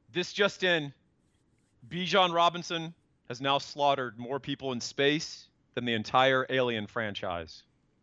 This just in, Bijan Robinson has now slaughtered more people in space than the entire Alien franchise.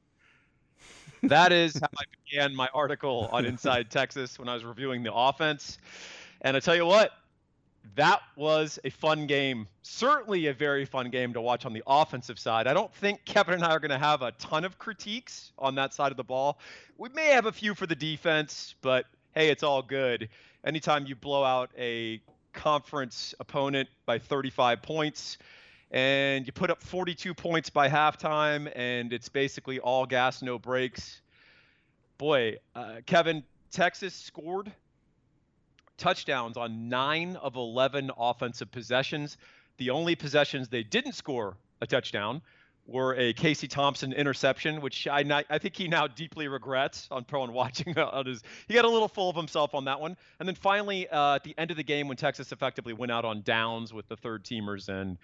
That is how I began my article on Inside Texas when I was reviewing the offense. And I tell you what, that was a fun game. Certainly a very fun game to watch on the offensive side. I don't think Kevin and I are going to have a ton of critiques on that side of the ball. We may have a few for the defense, but hey, it's all good. Anytime you blow out a conference opponent by 35 points and you put up 42 points by halftime and it's basically all gas, no brakes. Boy, Kevin, Texas scored touchdowns on 9 of 11 offensive possessions. The only possessions they didn't score a touchdown were a Casey Thompson interception, which I think he now deeply regrets on pro and watching. He got a little full of himself on that one. And then finally, at the end of the game, when Texas effectively went out on downs with the third teamers, and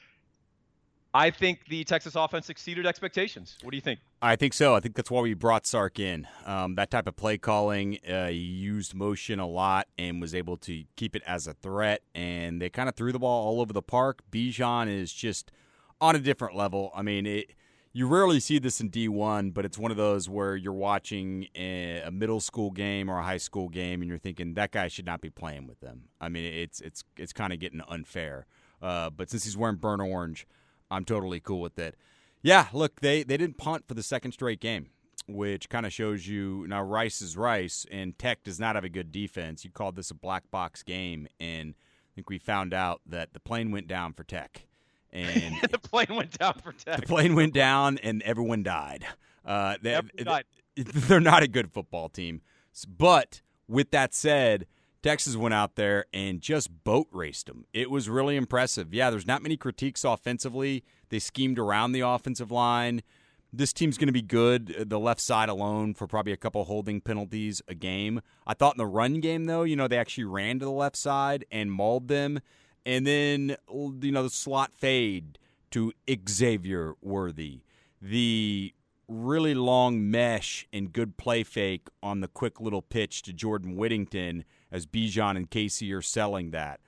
I think the Texas offense exceeded expectations. What do you think? I think so. I think that's why we brought Sark in. That type of play calling, he used motion a lot and was able to keep it as a threat. And they kind of threw the ball all over the park. Bijan is just on a different level. I mean, you rarely see this in D1, but it's one of those where you're watching a middle school game or a high school game, and you're thinking that guy should not be playing with them. I mean, it's kind of getting unfair. But since he's wearing burnt orange, I'm totally cool with it. Yeah, look, they didn't punt for the second straight game, which kind of shows you now Rice is Rice, and Tech does not have a good defense. You called this a black box game, and I think we found out that the plane went down for Tech. And the plane went down for Tech. The plane went down, and everyone died. Everyone died. They're not a good football team. But with that said, Texas went out there and just boat raced them. It was really impressive. Yeah, there's not many critiques offensively. They schemed around the offensive line. This team's going to be good, the left side alone, for probably a couple holding penalties a game. I thought in the run game, though, they actually ran to the left side and mauled them. And then, the slot fade to Xavier Worthy. The really long mesh and good play fake on the quick little pitch to Jordan Whittington as Bijan and Casey are selling that.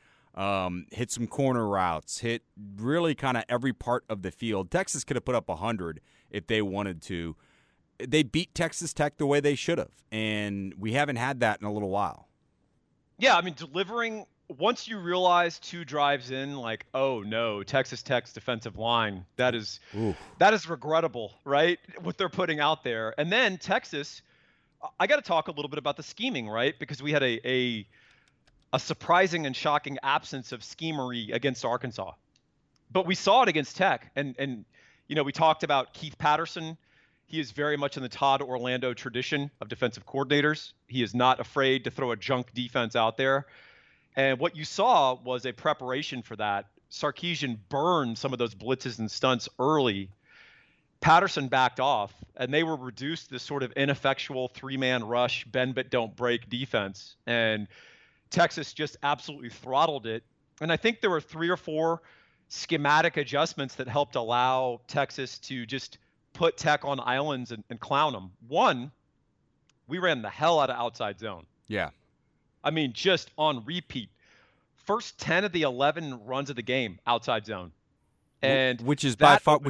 Hit some corner routes, hit really kind of every part of the field. Texas could have put up 100 if they wanted to. They beat Texas Tech the way they should have, and we haven't had that in a little while. Yeah, I mean, delivering – once you realize 2 drives in, like, oh, no, Texas Tech's defensive line, that is regrettable, right, what they're putting out there. And then Texas – I got to talk a little bit about the scheming, right? Because we had a surprising and shocking absence of schemery against Arkansas. But we saw it against Tech. And we talked about Keith Patterson. He is very much in the Todd Orlando tradition of defensive coordinators. He is not afraid to throw a junk defense out there. And what you saw was a preparation for that. Sarkisian burned some of those blitzes and stunts early. Patterson backed off, and they were reduced to this sort of ineffectual 3-man rush, bend but don't break defense. And Texas just absolutely throttled it. And I think there were 3 or 4 schematic adjustments that helped allow Texas to just put Tech on islands and clown them. One, we ran the hell out of outside zone. Yeah. I mean, just on repeat. First 10 of the 11 runs of the game, outside zone. And which is by far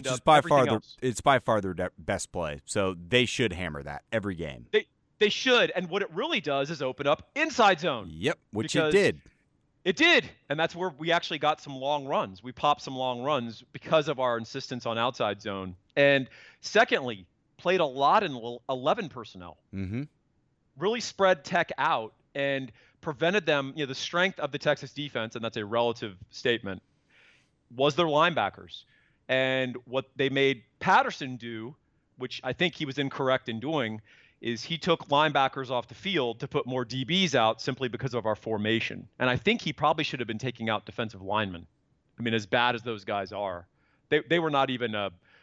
their best play. So they should hammer that every game. They should, and what it really does is open up inside zone. Yep, which it did. It did, and that's where we actually got some long runs. We popped some long runs because of our insistence on outside zone. And secondly, played a lot in 11 personnel. Mm-hmm. Really spread Tech out and prevented them, the strength of the Texas defense, and that's a relative statement, was their linebackers. And what they made Patterson do, which I think he was incorrect in doing, is he took linebackers off the field to put more DBs out simply because of our formation. And I think he probably should have been taking out defensive linemen. I mean, as bad as those guys are, they were not even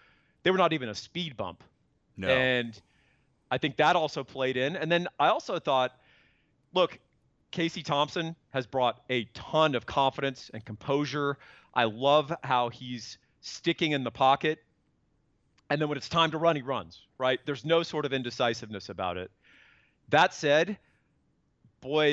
a speed bump. No. And I think that also played in. And then I also thought, look, Casey Thompson has brought a ton of confidence and composure. I love how he's sticking in the pocket. And then when it's time to run, he runs, right? There's no sort of indecisiveness about it. That said, boy,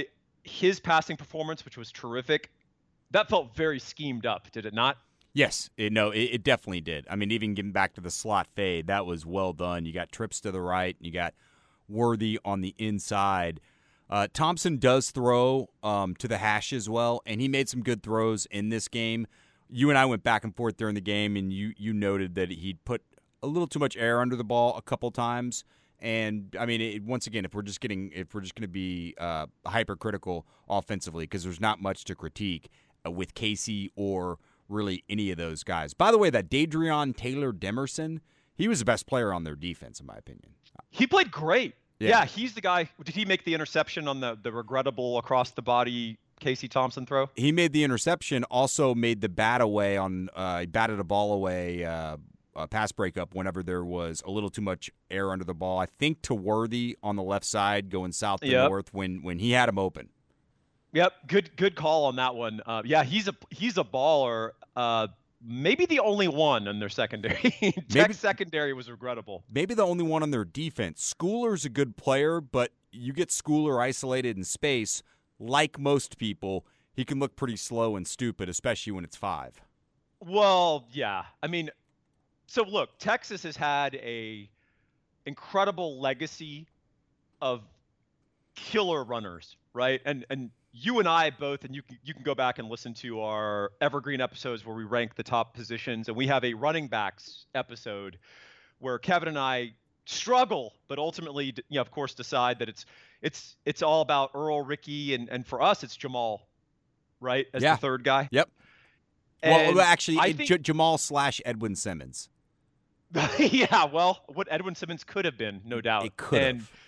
his passing performance, which was terrific, that felt very schemed up, did it not? Yes, it definitely did. I mean, even getting back to the slot fade, that was well done. You got trips to the right, and you got Worthy on the inside. Thompson does throw to the hash as well, and he made some good throws in this game. You and I went back and forth during the game, and you noted that he'd put a little too much air under the ball a couple times. And I mean, once again, if we're just going to be hypercritical offensively, because there's not much to critique with Casey or really any of those guys. By the way, that Dadrion Taylor Demerson, he was the best player on their defense, in my opinion. He played great. Yeah, he's the guy. Did he make the interception on the regrettable across the body Casey Thompson throw? He made the interception. Also made the bat away on. He batted a ball away. Pass breakup whenever there was a little too much air under the ball. I think to Worthy on the left side going south to north when he had him open. Yep, good call on that one. Yeah, he's a baller. Maybe the only one in their secondary. Tech's secondary was regrettable. Maybe the only one on their defense. Schooler's a good player, but you get Schooler isolated in space. Like most people, he can look pretty slow and stupid, especially when it's 5. Well, yeah. I mean, so look, Texas has had a incredible legacy of killer runners, right? And you and I both, and you can go back and listen to our evergreen episodes where we rank the top positions, and we have a running backs episode where Kevin and I struggle, but ultimately, of course, decide that it's all about Earl, Ricky, and for us, it's Jamal, right, as the third guy. Yep. And well, actually, Jamal / Edwin Simmons. Yeah, well, what Edwin Simmons could have been, no doubt. It could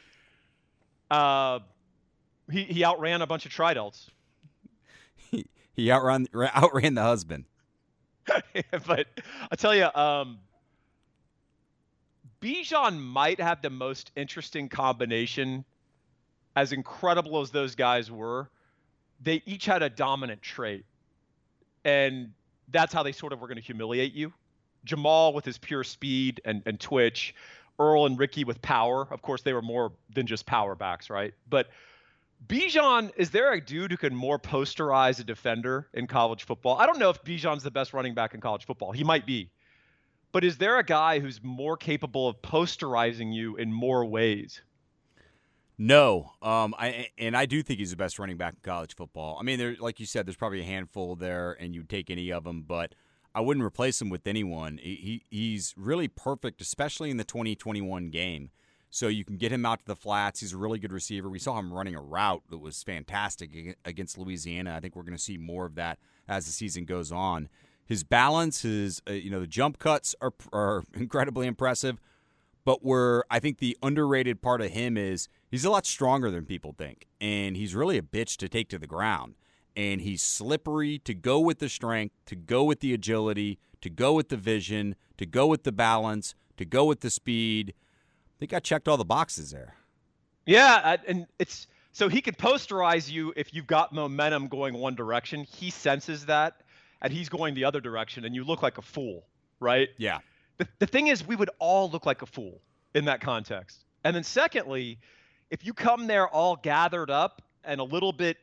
have. He outran a bunch of Tridelts. He outran the husband. But I tell you, Bijan might have the most interesting combination. As incredible as those guys were, they each had a dominant trait. And that's how they sort of were going to humiliate you. Jamal with his pure speed and twitch. Earl and Ricky with power. Of course, they were more than just power backs, right? But Bijan, is there a dude who can more posterize a defender in college football? I don't know if Bijan's the best running back in college football. He might be. But is there a guy who's more capable of posterizing you in more ways? No. I do think he's the best running back in college football. I mean, like you said, there's probably a handful there, and you'd take any of them, but I wouldn't replace him with anyone. He's really perfect, especially in the 2021 game. So you can get him out to the flats. He's a really good receiver. We saw him running a route that was fantastic against Louisiana. I think we're going to see more of that as the season goes on. His balance, the jump cuts are incredibly impressive. But where I think the underrated part of him is he's a lot stronger than people think. And he's really a bitch to take to the ground. And he's slippery to go with the strength, to go with the agility, to go with the vision, to go with the balance, to go with the speed. I think I checked all the boxes there. Yeah, and it's so he could posterize you if you've got momentum going one direction. He senses that, and he's going the other direction, and you look like a fool, right? Yeah. The thing is, we would all look like a fool in that context. And then secondly, if you come there all gathered up and a little bit,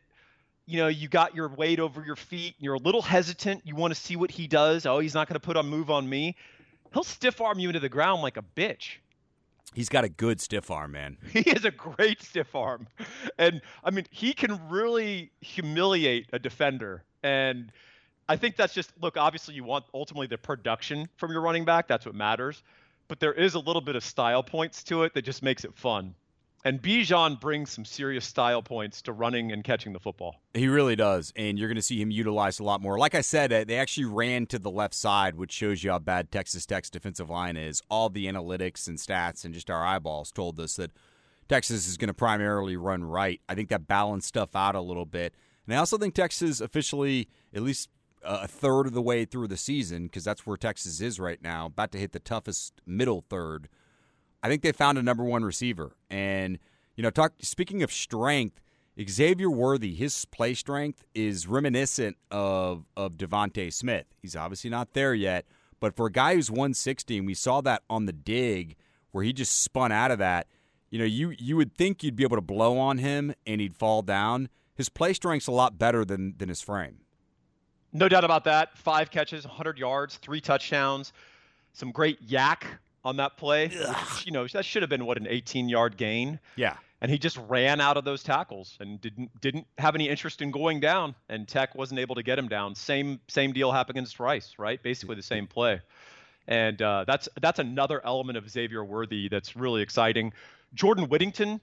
you got your weight over your feet, and you're a little hesitant, you want to see what he does. Oh, he's not going to put a move on me. He'll stiff arm you into the ground like a bitch. He's got a good stiff arm, man. He has a great stiff arm. And, I mean, he can really humiliate a defender. And I think that's just, look, obviously you want ultimately the production from your running back. That's what matters. But there is a little bit of style points to it that just makes it fun. And Bijan brings some serious style points to running and catching the football. He really does, and you're going to see him utilized a lot more. Like I said, they actually ran to the left side, which shows you how bad Texas Tech's defensive line is. All the analytics and stats and just our eyeballs told us that Texas is going to primarily run right. I think that balanced stuff out a little bit. And I also think Texas officially, at least a third of the way through the season, because that's where Texas is right now, about to hit the toughest middle third. I think they found a number one receiver. And, speaking of strength, Xavier Worthy, his play strength is reminiscent of Devontae Smith. He's obviously not there yet. But for a guy who's 160, and we saw that on the dig where he just spun out of that, you would think you'd be able to blow on him and he'd fall down. his play strength's a lot better than his frame. No doubt about that. 5 catches, 100 yards, 3 touchdowns, some great yak on that play. Which, that should have been an 18-yard gain. Yeah. And he just ran out of those tackles and didn't have any interest in going down. And Tech wasn't able to get him down. Same deal happened against Rice, right? Basically the same play. And that's another element of Xavier Worthy that's really exciting. Jordan Whittington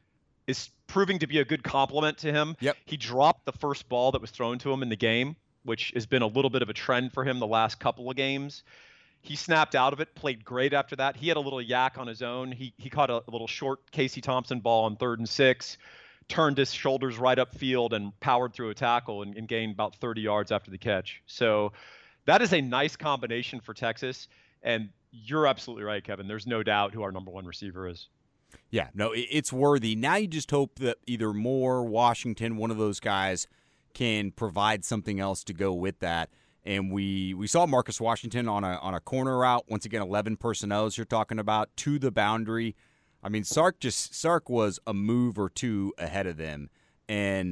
is proving to be a good complement to him. Yep. He dropped the first ball that was thrown to him in the game, which has been a little bit of a trend for him the last couple of games. He snapped out of it, played great after that. He had a little yak on his own. He caught a little short Casey Thompson ball on 3rd and 6, turned his shoulders right upfield and powered through a tackle and gained about 30 yards after the catch. So that is a nice combination for Texas. And you're absolutely right, Kevin. There's no doubt who our number 1 receiver is. Yeah, no, it's Worthy. Now you just hope that either Moore, Washington, one of those guys can provide something else to go with that. And we saw Marcus Washington on a corner route. Once again, 11 personnel as you're talking about, to the boundary. I mean, Sark was a move or two ahead of them. And,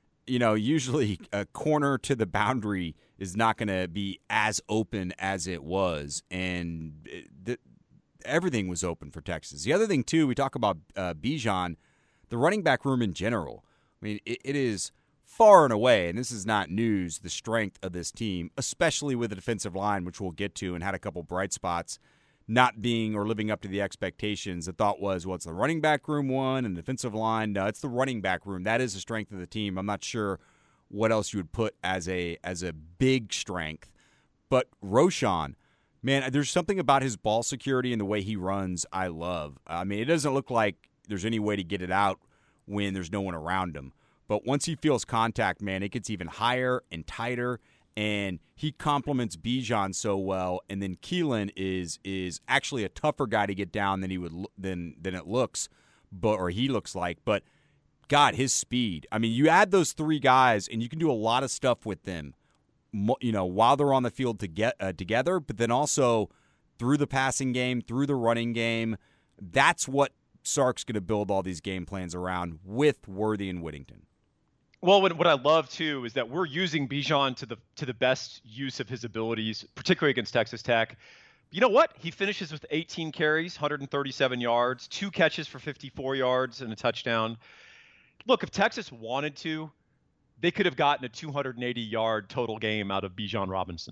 usually a corner to the boundary is not going to be as open as it was. And everything was open for Texas. The other thing, too, we talk about Bijan, the running back room in general. I mean, it is far and away, and this is not news, the strength of this team, especially with the defensive line, which we'll get to, and had a couple bright spots not being or living up to the expectations. The thought was, well, it's the running back room one and the defensive line. No, it's the running back room. That is the strength of the team. I'm not sure what else you would put as a big strength. But Roschon, man, there's something about his ball security and the way he runs I love. I mean, it doesn't look like there's any way to get it out when there's no one around him. But once he feels contact, man, it gets even higher and tighter, and he complements Bijan so well. And then Keelan is actually a tougher guy to get down than it looks, or he looks like. But God, his speed. I mean, you add those 3 guys, and you can do a lot of stuff with them, while they're on the field together. But then also through the passing game, through the running game. That's what Sark's going to build all these game plans around with Worthy and Whittington. Well, what I love, too, is that we're using Bijan to the best use of his abilities, particularly against Texas Tech. You know what? He finishes with 18 carries, 137 yards, 2 catches for 54 yards and a touchdown. Look, if Texas wanted to, they could have gotten a 280-yard total game out of Bijan Robinson.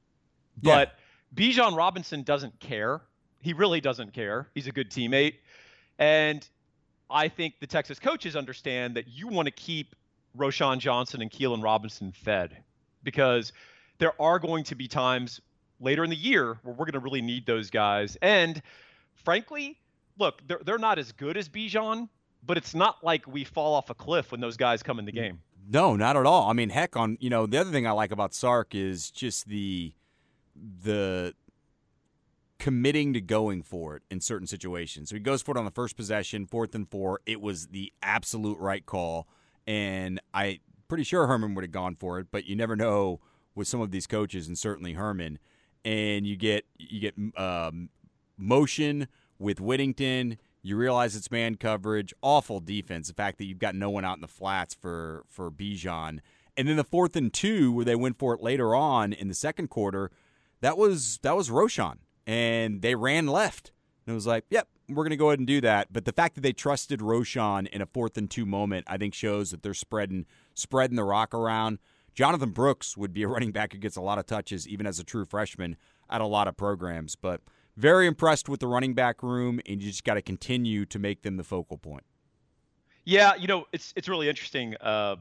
But Bijan Robinson doesn't care. He really doesn't care. He's a good teammate. And I think the Texas coaches understand that you want to keep Roschon Johnson and Keelan Robinson fed, because there are going to be times later in the year where we're going to really need those guys. And frankly, look, they're not as good as Bijan, but it's not like we fall off a cliff when those guys come in the game. No, not at all. I mean, heck, the other thing I like about Sark is just the committing to going for it in certain situations. So he goes for it on the first possession, 4th and 4. It was the absolute right call. And I'm pretty sure Herman would have gone for it, but you never know with some of these coaches, and certainly Herman. And you get motion with Whittington. You realize it's man coverage, awful defense. The fact that you've got no one out in the flats for Bijan. And then the 4th and 2, where they went for it later on in the second quarter, that was Roschon. And they ran left. And it was like, yep, we're going to go ahead and do that. But the fact that they trusted Roschon in a 4th and 2 moment, I think shows that they're spreading the rock around. Jonathan Brooks would be a running back who gets a lot of touches, even as a true freshman, at a lot of programs. But very impressed with the running back room, and you just got to continue to make them the focal point. Yeah, it's really interesting.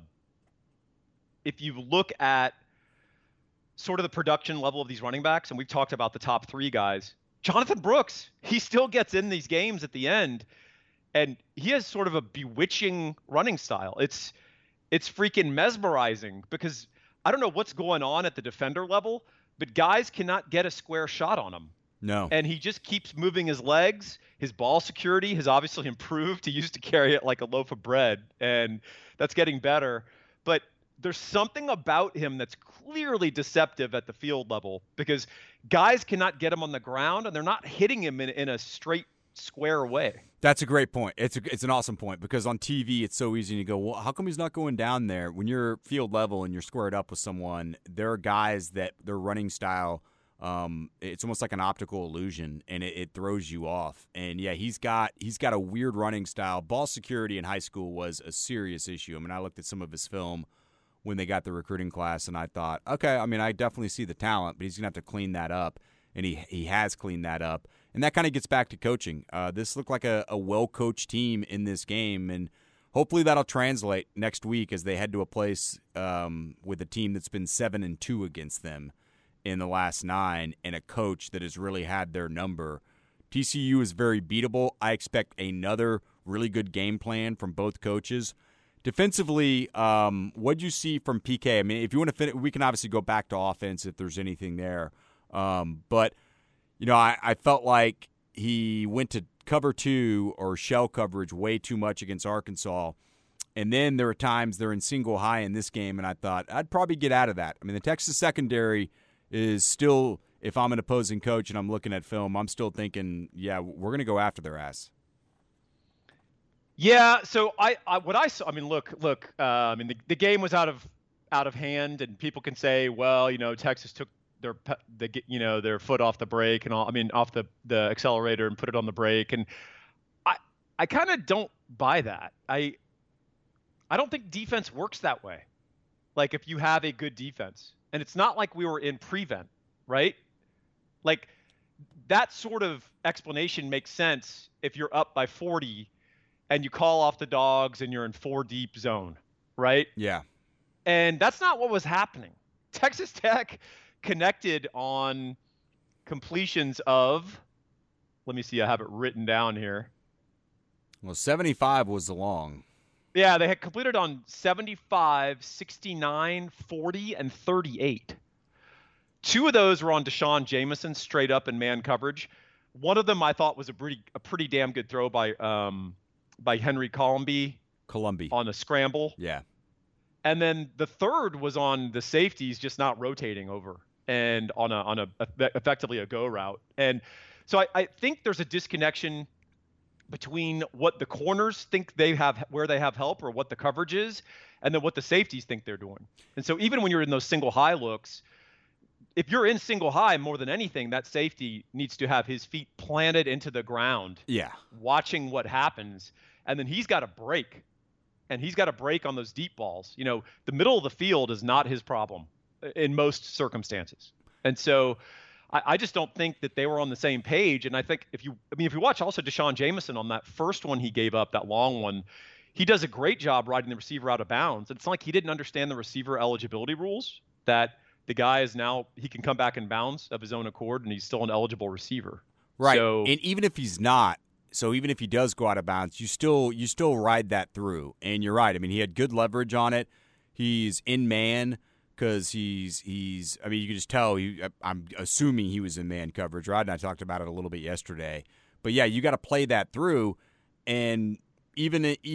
If you look at sort of the production level of these running backs, and we've talked about the top 3 guys, Jonathan Brooks, he still gets in these games at the end, and he has sort of a bewitching running style. It's freaking mesmerizing, because I don't know what's going on at the defender level, but guys cannot get a square shot on him. No. And he just keeps moving his legs. His ball security has obviously improved. He used to carry it like a loaf of bread, and that's getting better. But there's something about him that's clearly deceptive at the field level, because guys cannot get him on the ground, and they're not hitting him in a straight square away. That's a great point. It's an awesome point because on TV it's so easy to go, well, how come he's not going down there? When you're field level and you're squared up with someone, there are guys that their running style, it's almost like an optical illusion, and it throws you off. And yeah, he's got a weird running style. Ball security in high school was a serious issue. I mean, I looked at some of his film when they got the recruiting class, and I thought, okay, I mean, I definitely see the talent, but he's gonna have to clean that up, and he has cleaned that up. And that kind of gets back to coaching. This looked like a well-coached team in this game, and hopefully that'll translate next week as they head to a place with a team that's been 7-2 against them in the last 9 and a coach that has really had their number. TCU is very beatable. I expect another really good game plan from both coaches. Defensively, what'd you see from PK? I mean, if you want to finish, we can obviously go back to offense if there's anything there. But you know, I felt like he went to cover 2 or shell coverage way too much against Arkansas. And then there were times they're in single high in this game, and I thought, I'd probably get out of that. I mean, the Texas secondary is still, if I'm an opposing coach and I'm looking at film, I'm still thinking, yeah, we're going to go after their ass. Yeah, so what I saw, I mean, look, I mean, the game was out of hand, and people can say, well, you know, Texas took their foot off the brake and all. I mean, off the accelerator and put it on the brake, and I kind of don't buy that. I don't think defense works that way. Like if you have a good defense, and it's not like we were in prevent, right? Like that sort of explanation makes sense if you're up by 40 and you call off the dogs and you're in 4 deep zone, right? Yeah. And that's not what was happening. Texas Tech connected on completions of, let me see, I have it written down here. Well, 75 was the long. Yeah, they had completed on 75, 69, 40, and 38. 2 of those were on Deshaun Jameson straight up in man coverage. One of them I thought was a pretty damn good throw by Henry Colombi on a scramble. Yeah. And then the third was on the safeties just not rotating over and on a effectively a go route. And so I think there's a disconnection between what the corners think they have, where they have help, or what the coverage is, and then what the safeties think they're doing. And so even when you're in those single high looks, if you're in single high, more than anything, that safety needs to have his feet planted into the ground. Yeah. Watching what happens. And then he's got to break. And he's got to break on those deep balls. You know, the middle of the field is not his problem in most circumstances. And so I just don't think that they were on the same page. And I think if you watch also Deshaun Jameson on that first one he gave up, that long one, he does a great job riding the receiver out of bounds. It's not like he didn't understand the receiver eligibility rules, that the guy is now, he can come back in bounds of his own accord and he's still an eligible receiver. Right. So, and even if he's not, so even if he does go out of bounds, you still ride that through. And you're right. I mean, he had good leverage on it. He's in man because he's. I mean, you can just tell. I'm assuming he was in man coverage, right? And I talked about it a little bit yesterday. But yeah, you got to play that through. And even if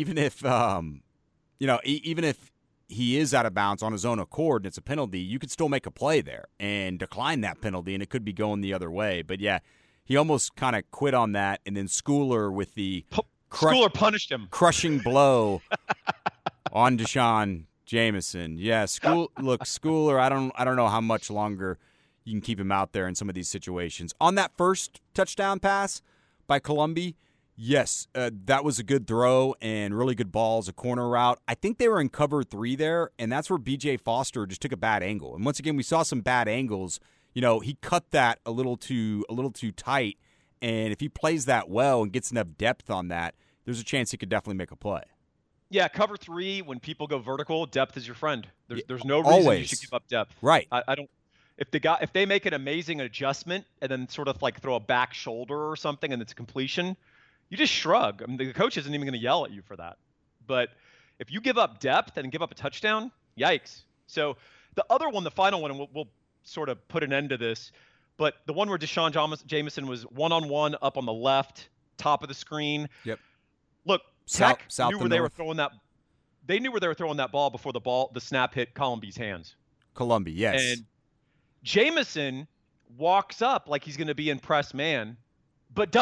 even if he is out of bounds on his own accord and it's a penalty, you could still make a play there and decline that penalty, and it could be going the other way. But yeah. He almost kind of quit on that, and then Schooler with the Schooler punished him, crushing blow on Deshaun Jameson. Yeah, Schooler. I don't know how much longer you can keep him out there in some of these situations. On that first touchdown pass by Colombi, yes, that was a good throw and really good balls, a corner route. I think they were in cover 3 there, and that's where B.J. Foster just took a bad angle. And once again, we saw some bad angles. You know, he cut that a little too tight, and if he plays that well and gets enough depth on that, there's a chance he could definitely make a play. Yeah, cover 3, when people go vertical, depth is your friend. There's no reason you should give up depth. Right. I don't. If they make an amazing adjustment and then sort of like throw a back shoulder or something and it's a completion, you just shrug. I mean, the coach isn't even going to yell at you for that. But if you give up depth and give up a touchdown, yikes. So the other one, the final one, and we'll sort of put an end to this, but the one where Deshaun Jameson was one-on-one up on the left, top of the screen. Yep. Look, Tech south knew where they were throwing that. They knew where they were throwing that ball before the snap hit Colombi's hands. Colombi, yes. And Jameson walks up like he's going to be in press man, but doesn't.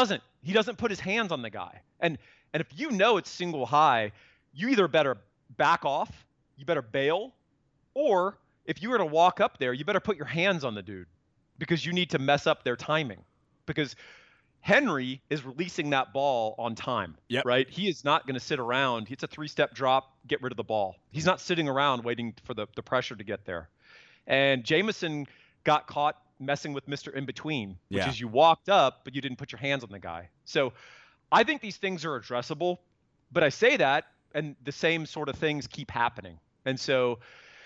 he doesn't put his hands on the guy. And if you know it's single high, you either better back off, you better bail, or if you were to walk up there, you better put your hands on the dude because you need to mess up their timing. Because Henry is releasing that ball on time, right? He is not going to sit around. It's a 3-step drop, get rid of the ball. He's not sitting around waiting for the pressure to get there. And Jameson got caught messing with Mr. In-Between, which is you walked up, but you didn't put your hands on the guy. So I think these things are addressable, but I say that, and the same sort of things keep happening. And so,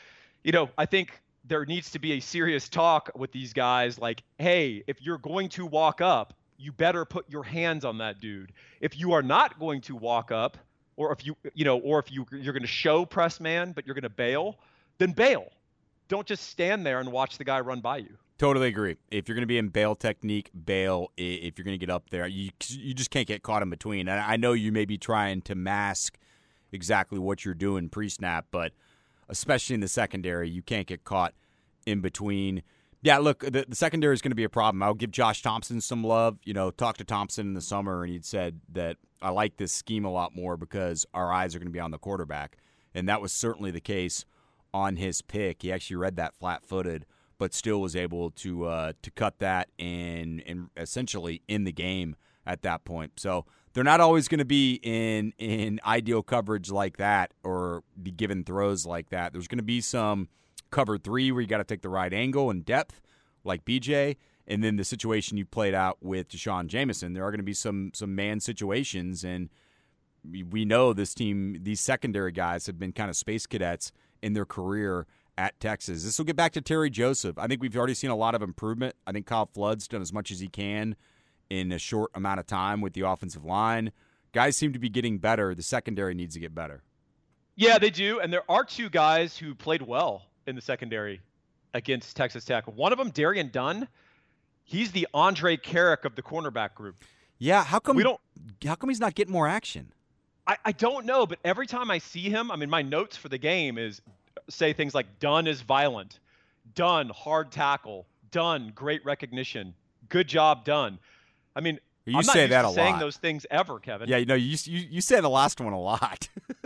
I think there needs to be a serious talk with these guys like, hey, if you're going to walk up, you better put your hands on that dude. If you are not going to walk up, or if you're going to show press man, but you're going to bail, then bail. Don't just stand there and watch the guy run by you. Totally agree. If you're going to be in bail technique, bail. If you're going to get up there, you just can't get caught in between. And I know you may be trying to mask exactly what you're doing pre-snap, but especially in the secondary, you can't get caught in between. Yeah, look, the secondary is going to be a problem. I'll give Josh Thompson some love. Talked to Thompson in the summer, and he'd said that I like this scheme a lot more because our eyes are going to be on the quarterback. And that was certainly the case on his pick. He actually read that flat-footed, but still was able to cut that and essentially in the game at that point. So they're not always going to be in ideal coverage like that or be given throws like that. There's going to be some cover 3 where you got to take the right angle and depth like BJ, and then the situation you played out with Deshaun Jameson. There are going to be some man situations, and we know this team, these secondary guys have been kind of space cadets in their career at Texas. This will get back to Terry Joseph. I think we've already seen a lot of improvement. I think Kyle Flood's done as much as he can in a short amount of time with the offensive line. Guys seem to be getting better. The secondary needs to get better. Yeah, they do, and there are 2 guys who played well in the secondary against Texas Tech. One of them, Darian Dunn, he's the Andre Carrick of the cornerback group. Yeah, how come he's not getting more action? I don't know, but every time I see him, my notes for the game say things like Dunn is violent, Dunn hard tackle, Dunn great recognition, good job done. You I'm say not that used to a saying lot. those things ever, Kevin. Yeah, you say the last one a lot.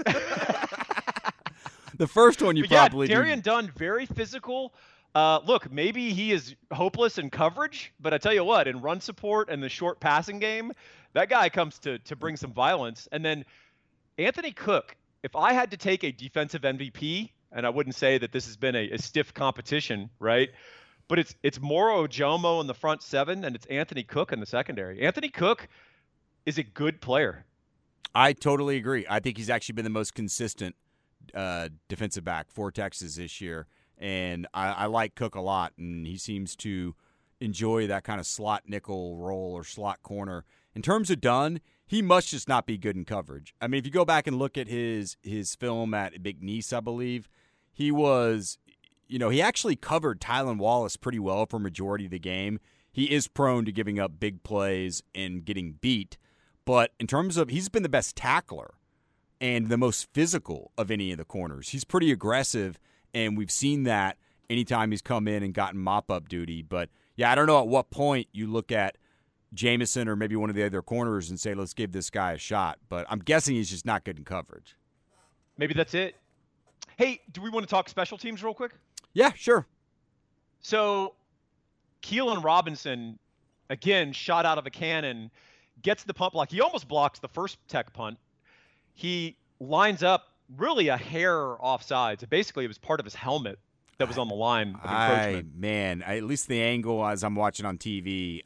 The first one you probably Darian Dunn, very physical. Look, maybe he is hopeless in coverage, but I tell you what, in run support and the short passing game, that guy comes to bring some violence. And then Anthony Cook, if I had to take a defensive MVP, and I wouldn't say that this has been a stiff competition, right? But it's Moro Ojomo in the front 7, and it's Anthony Cook in the secondary. Anthony Cook is a good player. I totally agree. I think he's actually been the most consistent defensive back for Texas this year, and I like Cook a lot, and he seems to enjoy that kind of slot nickel role or slot corner. In terms of Dunn, he must just not be good in coverage. If you go back and look at his film at McNeese, I believe, he was, he actually covered Tylan Wallace pretty well for a majority of the game. He is prone to giving up big plays and getting beat, but in terms of, he's been the best tackler and the most physical of any of the corners. He's pretty aggressive, and we've seen that anytime he's come in and gotten mop-up duty. But, yeah, I don't know at what point you look at Jameson or maybe one of the other corners and say, let's give this guy a shot. But I'm guessing he's just not good in coverage. Maybe that's it. Hey, do we want to talk special teams real quick? Yeah, sure. So Keelan Robinson, again, shot out of a cannon, gets the punt block. He almost blocks the first Tech punt. He lines up really a hair offsides. Basically, it was part of his helmet that was on the line of encroachment. At least the angle as I'm watching on TV,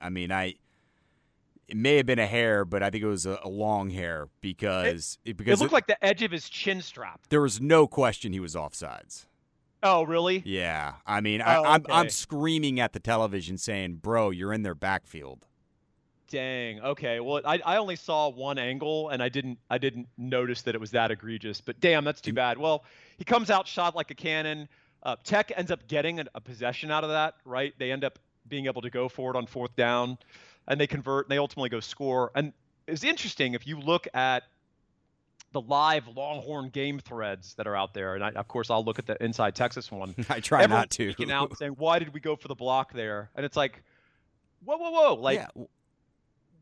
it may have been a hair, but I think it was a long hair because it looked like the edge of his chin strap. There was no question he was offsides. Oh, really? Yeah. Okay. I'm screaming at the television saying, bro, you're in their backfield. Dang. Okay. Well, I only saw one angle, and I didn't notice that it was that egregious. But damn, that's too bad. Well, he comes out shot like a cannon. Tech ends up getting a possession out of that, right? They end up being able to go for it on 4th down, and they convert. And they ultimately go score. And it's interesting if you look at the live Longhorn game threads that are out there, and of course I'll look at the Inside Texas one. I try not to. Freaking out saying, why did we go for the block there? And it's like, whoa. Like,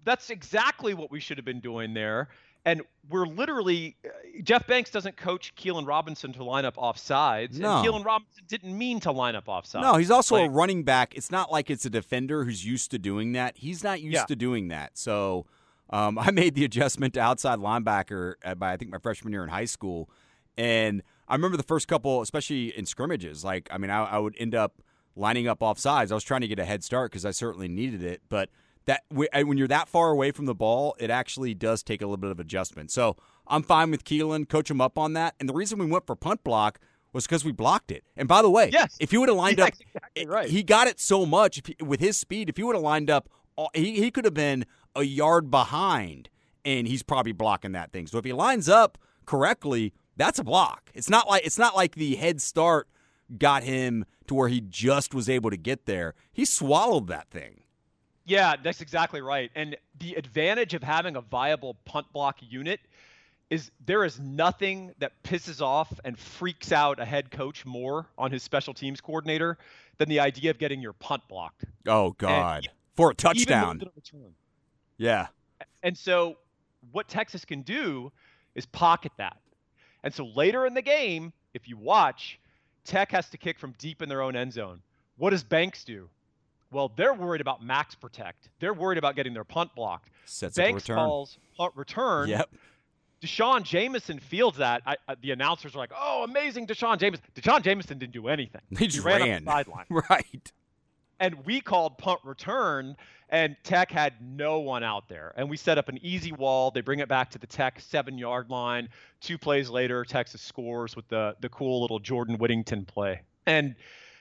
That's exactly what we should have been doing there. And we're literally Jeff Banks doesn't coach Keelan Robinson to line up offsides, and No. Keelan Robinson didn't mean to line up offsides. No, he's also a running back. It's not like it's a defender who's used to doing that. He's not used to doing that. So I made the adjustment to outside linebacker by I think my freshman year in high school, and I remember the first couple, especially in scrimmages. Like, I mean, I would end up lining up offsides. I was trying to get a head start because I certainly needed it, but that when you're that far away from the ball, it actually does take a little bit of adjustment. So I'm fine with Keelan, coach him up on that. And the reason we went for punt block was because we blocked it. And by the way, if he would have lined up, exactly right. He got it so much with his speed. If he would have lined up, he could have been a yard behind, and he's probably blocking that thing. So if he lines up correctly, that's a block. It's not like the head start got him to where he just was able to get there. He swallowed that thing. Yeah, that's exactly right. And the advantage of having a viable punt block unit is there is nothing that pisses off and freaks out a head coach more on his special teams coordinator than the idea of getting your punt blocked. Oh, God. For a touchdown. Even return. Yeah. And so what Texas can do is pocket that. And so later in the game, if you watch, Tech has to kick from deep in their own end zone. What does Banks do? Well, they're worried about max protect. They're worried about getting their punt blocked. Banks calls punt return. Yep. Deshaun Jameson fields that. The announcers are like, "Oh, amazing, Deshaun Jameson." Deshaun Jameson didn't do anything. He just ran up the sideline. Right. And we called punt return, and Tech had no one out there. And we set up an easy wall. They bring it back to the Tech 7-yard line. 2 plays later, Texas scores with the cool little Jordan Whittington play. And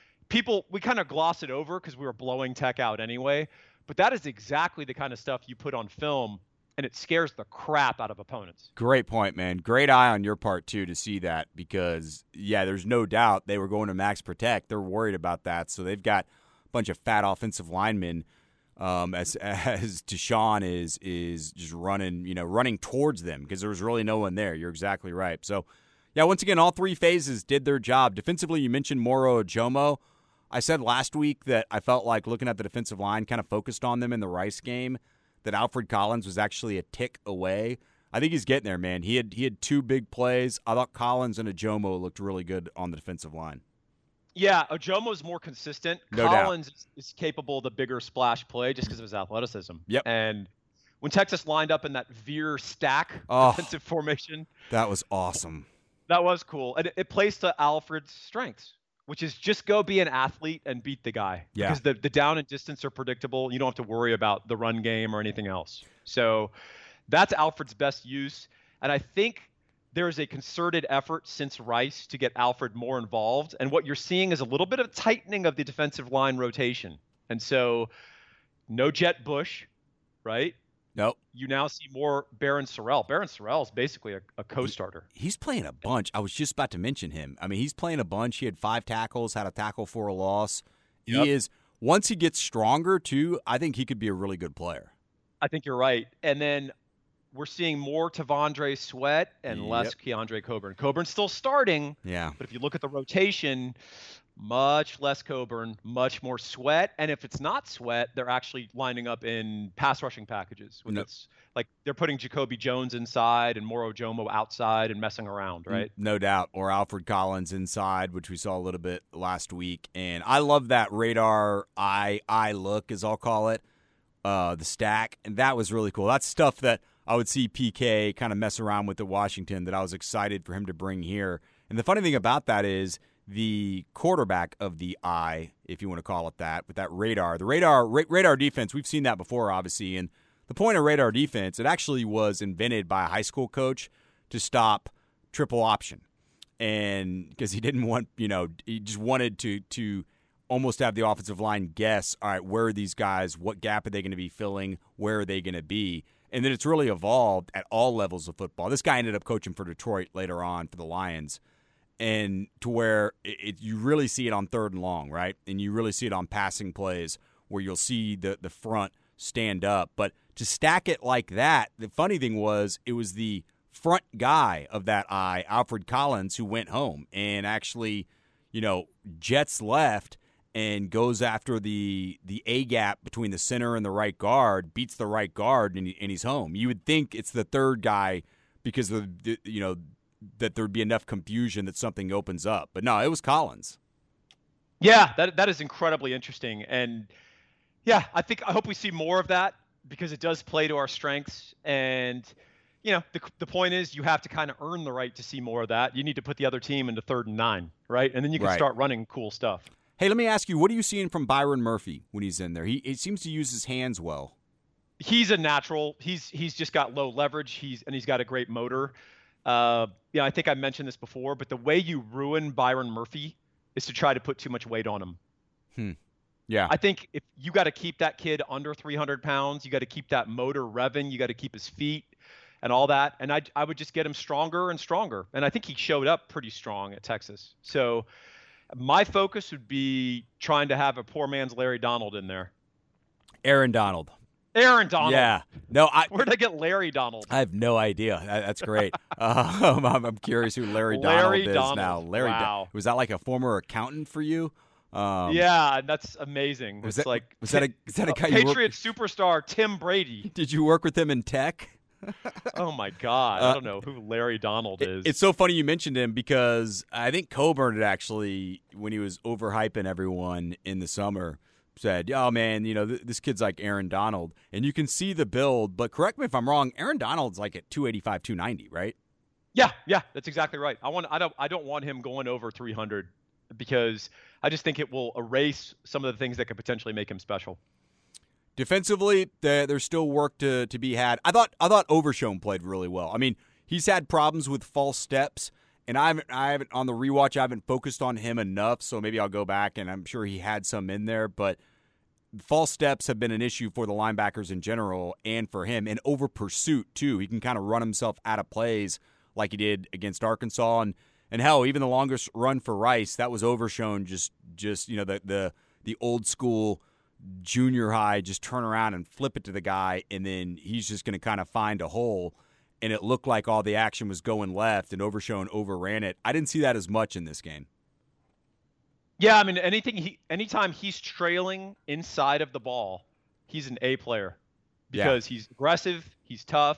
we kind of gloss it over because we were blowing Tech out anyway. But that is exactly the kind of stuff you put on film, and it scares the crap out of opponents. Great point, man. Great eye on your part, too, to see that because, yeah, there's no doubt they were going to max protect. They're worried about that. So they've got a bunch of fat offensive linemen as Deshaun is just running towards them because there was really no one there. You're exactly right. So, yeah, once again, all 3 phases did their job. Defensively, you mentioned Moro Ojomo. I said last week that I felt like looking at the defensive line kind of focused on them in the Rice game, that Alfred Collins was actually a tick away. I think he's getting there, man. He had 2 big plays. I thought Collins and Ojomo looked really good on the defensive line. Yeah, Ojomo's more consistent. No Collins doubt. is capable of the bigger splash play just because of his athleticism. Yep. And when Texas lined up in that veer stack defensive formation, that was awesome. That was cool. And it plays to Alfred's strengths, which is just go be an athlete and beat the guy. Yeah. Because the down and distance are predictable. You don't have to worry about the run game or anything else. So that's Alfred's best use. And I think there is a concerted effort since Rice to get Alfred more involved. And what you're seeing is a little bit of tightening of the defensive line rotation. And so no Jet Bush, right? Nope. You now see more Barron Sorrell. Barron Sorrell is basically a co-starter. He's playing a bunch. I was just about to mention him. I mean, he's playing a bunch. He had 5 tackles, had a tackle for a loss. Yep. He is, once he gets stronger, too, I think he could be a really good player. I think you're right. And then we're seeing more Tavondre Sweat and less Keandre Coburn. Coburn's still starting. Yeah. But if you look at the rotation, much less Coburn, much more Sweat. And if it's not Sweat, they're actually lining up in pass rushing packages. It's like they're putting Jacoby Jones inside and Moro Ojomo outside and messing around, right? No doubt. Or Alfred Collins inside, which we saw a little bit last week. And I love that radar eye look, as I'll call it, the stack. And that was really cool. That's stuff that I would see PK kind of mess around with at Washington that I was excited for him to bring here. And the funny thing about that is the quarterback of the eye, if you want to call it that, with that radar. The radar defense, we've seen that before, obviously. And the point of radar defense, it actually was invented by a high school coach to stop triple option. And because he didn't want, he just wanted to almost have the offensive line guess, all right, where are these guys? What gap are they going to be filling? Where are they going to be? And then it's really evolved at all levels of football. This guy ended up coaching for Detroit later on for the Lions. And to where you really see it on 3rd and long, right? And you really see it on passing plays where you'll see the front stand up. But to stack it like that, the funny thing was it was the front guy of that eye, Alfred Collins, who went home. And actually, Jets left, and goes after the A gap between the center and the right guard, beats the right guard, and he's home. You would think it's the third guy because that there'd be enough confusion that something opens up. But no, it was Collins. Yeah, that is incredibly interesting. And yeah, I hope we see more of that because it does play to our strengths. And the point is you have to kind of earn the right to see more of that. You need to put the other team into 3rd and 9, right? And then you can start running cool stuff. Hey, let me ask you, what are you seeing from Byron Murphy when he's in there? He seems to use his hands well. He's a natural. He's just got low leverage. He's got a great motor. I think I mentioned this before, but the way you ruin Byron Murphy is to try to put too much weight on him. Yeah. I think if you got to keep that kid under 300 pounds, you got to keep that motor revving, you got to keep his feet and all that. And I would just get him stronger and stronger. And I think he showed up pretty strong at Texas. So my focus would be trying to have a poor man's Larry Donald in there. Aaron Donald. Yeah. No, where'd I get Larry Donald? I have no idea. That's great. I'm curious who Larry Donald is now. Wow. Was that like a former accountant for you? Yeah, that's amazing. Was that a guy? Patriots superstar Tim Brady. Did you work with him in tech? Oh my God, I don't know who Larry Donald is. It's so funny you mentioned him because I think Coburn had actually, when he was overhyping everyone in the summer, said, "Oh man, this kid's like Aaron Donald," and you can see the build. But correct me if I'm wrong. Aaron Donald's like at 285, 290, right? Yeah, that's exactly right. I don't want him going over 300 because I just think it will erase some of the things that could potentially make him special. Defensively, there's still work to be had. I thought Overshone played really well. I mean, he's had problems with false steps, and I haven't on the rewatch. I haven't focused on him enough, so maybe I'll go back and I'm sure he had some in there. But false steps have been an issue for the linebackers in general and for him, and over pursuit too. He can kind of run himself out of plays like he did against Arkansas, and hell, even the longest run for Rice that was Overshone. Just the old school junior high, just turn around and flip it to the guy, and then he's just going to kind of find a hole. And it looked like all the action was going left, and Overshone overran it. I didn't see that as much in this game. Yeah, I mean, anytime he's trailing inside of the ball, he's an A player because he's aggressive, he's tough,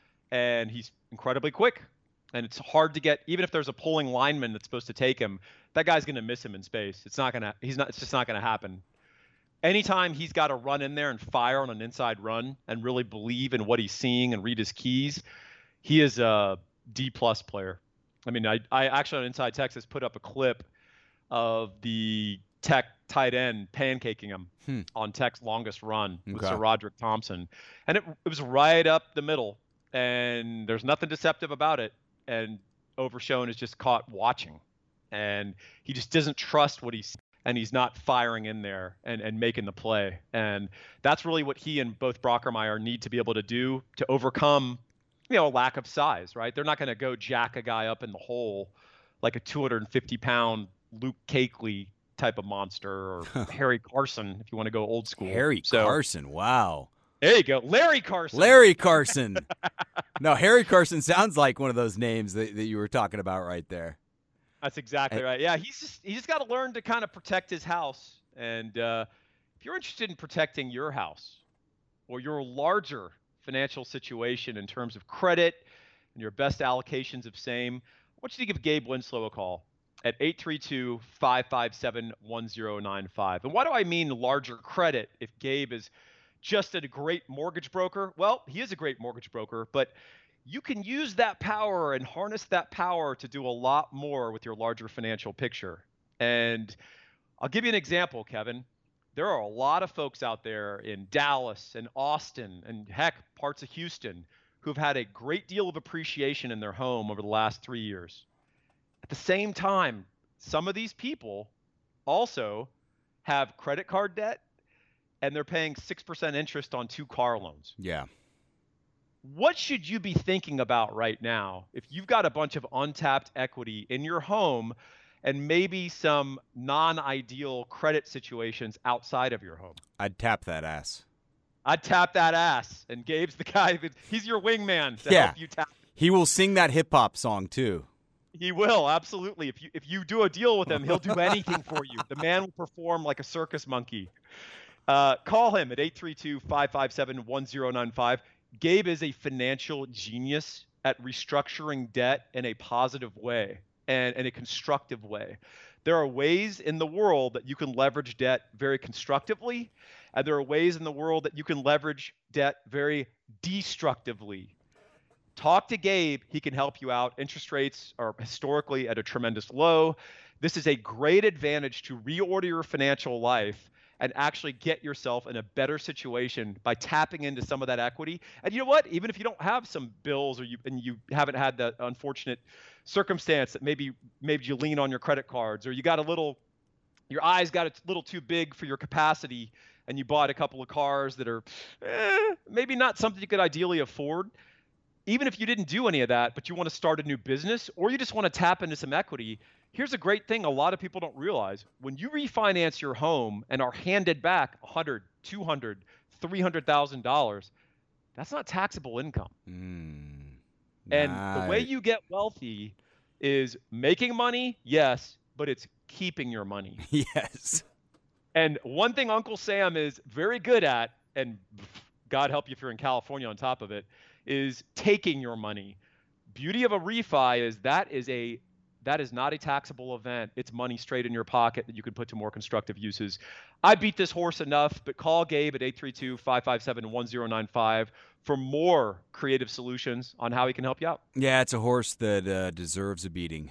and he's incredibly quick. And it's hard to get, even if there's a pulling lineman that's supposed to take him, that guy's going to miss him in space. It's just not going to happen. Anytime he's got to run in there and fire on an inside run and really believe in what he's seeing and read his keys, he is a D+ player. I mean, I actually on Inside Texas put up a clip of the Tech tight end pancaking him on Tech's longest run with Sir Roderick Thompson. And it was right up the middle, and there's nothing deceptive about it. And Overshone is just caught watching, and he just doesn't trust what he's and he's not firing in there and making the play. And that's really what he and both Brockermeyer need to be able to do to overcome, a lack of size, right? They're not going to go jack a guy up in the hole like a 250-pound Luke Kuechly type of monster or Harry Carson, if you want to go old school. Carson, wow. There you go. Larry Carson. No, Harry Carson sounds like one of those names that you were talking about right there. That's exactly right. Yeah, he's just got to learn to kind of protect his house. And if you're interested in protecting your house or your larger financial situation in terms of credit and your best allocations of same, I want you to give Gabe Winslow a call at 832-557-1095. And why do I mean larger credit if Gabe is just a great mortgage broker? Well, he is a great mortgage broker, but you can use that power and harness that power to do a lot more with your larger financial picture. And I'll give you an example, Kevin. There are a lot of folks out there in Dallas and Austin and heck, parts of Houston who've had a great deal of appreciation in their home over the last 3 years. At the same time, some of these people also have credit card debt and they're paying 6% interest on 2 car loans. Yeah. What should you be thinking about right now if you've got a bunch of untapped equity in your home and maybe some non-ideal credit situations outside of your home? I'd tap that ass. And Gabe's the guy he's your wingman to help you tap. He will sing that hip hop song too. He will, absolutely. If you do a deal with him, he'll do anything for you. The man will perform like a circus monkey. Call him at 832-557-1095. Gabe is a financial genius at restructuring debt in a positive way and in a constructive way. There are ways in the world that you can leverage debt very constructively, and there are ways in the world that you can leverage debt very destructively. Talk to Gabe. He can help you out. Interest rates are historically at a tremendous low. This is a great advantage to reorder your financial life and actually get yourself in a better situation by tapping into some of that equity. And you know what? Even if you don't have some bills or you haven't had that unfortunate circumstance that maybe you lean on your credit cards, or you got your eyes got a little too big for your capacity and you bought a couple of cars that are maybe not something you could ideally afford. Even if you didn't do any of that, but you want to start a new business or you just want to tap into some equity, here's a great thing a lot of people don't realize. When you refinance your home and are handed back $100, $200, $300,000, that's not taxable income. And the way you get wealthy is making money, yes, but it's keeping your money. Yes. And one thing Uncle Sam is very good at, and God help you if you're in California on top of it, is taking your money. Beauty of a refi is that is not a taxable event. It's money straight in your pocket that you can put to more constructive uses. I beat this horse enough, but call Gabe at 832-557-1095 for more creative solutions on how he can help you out. Yeah, it's a horse that deserves a beating.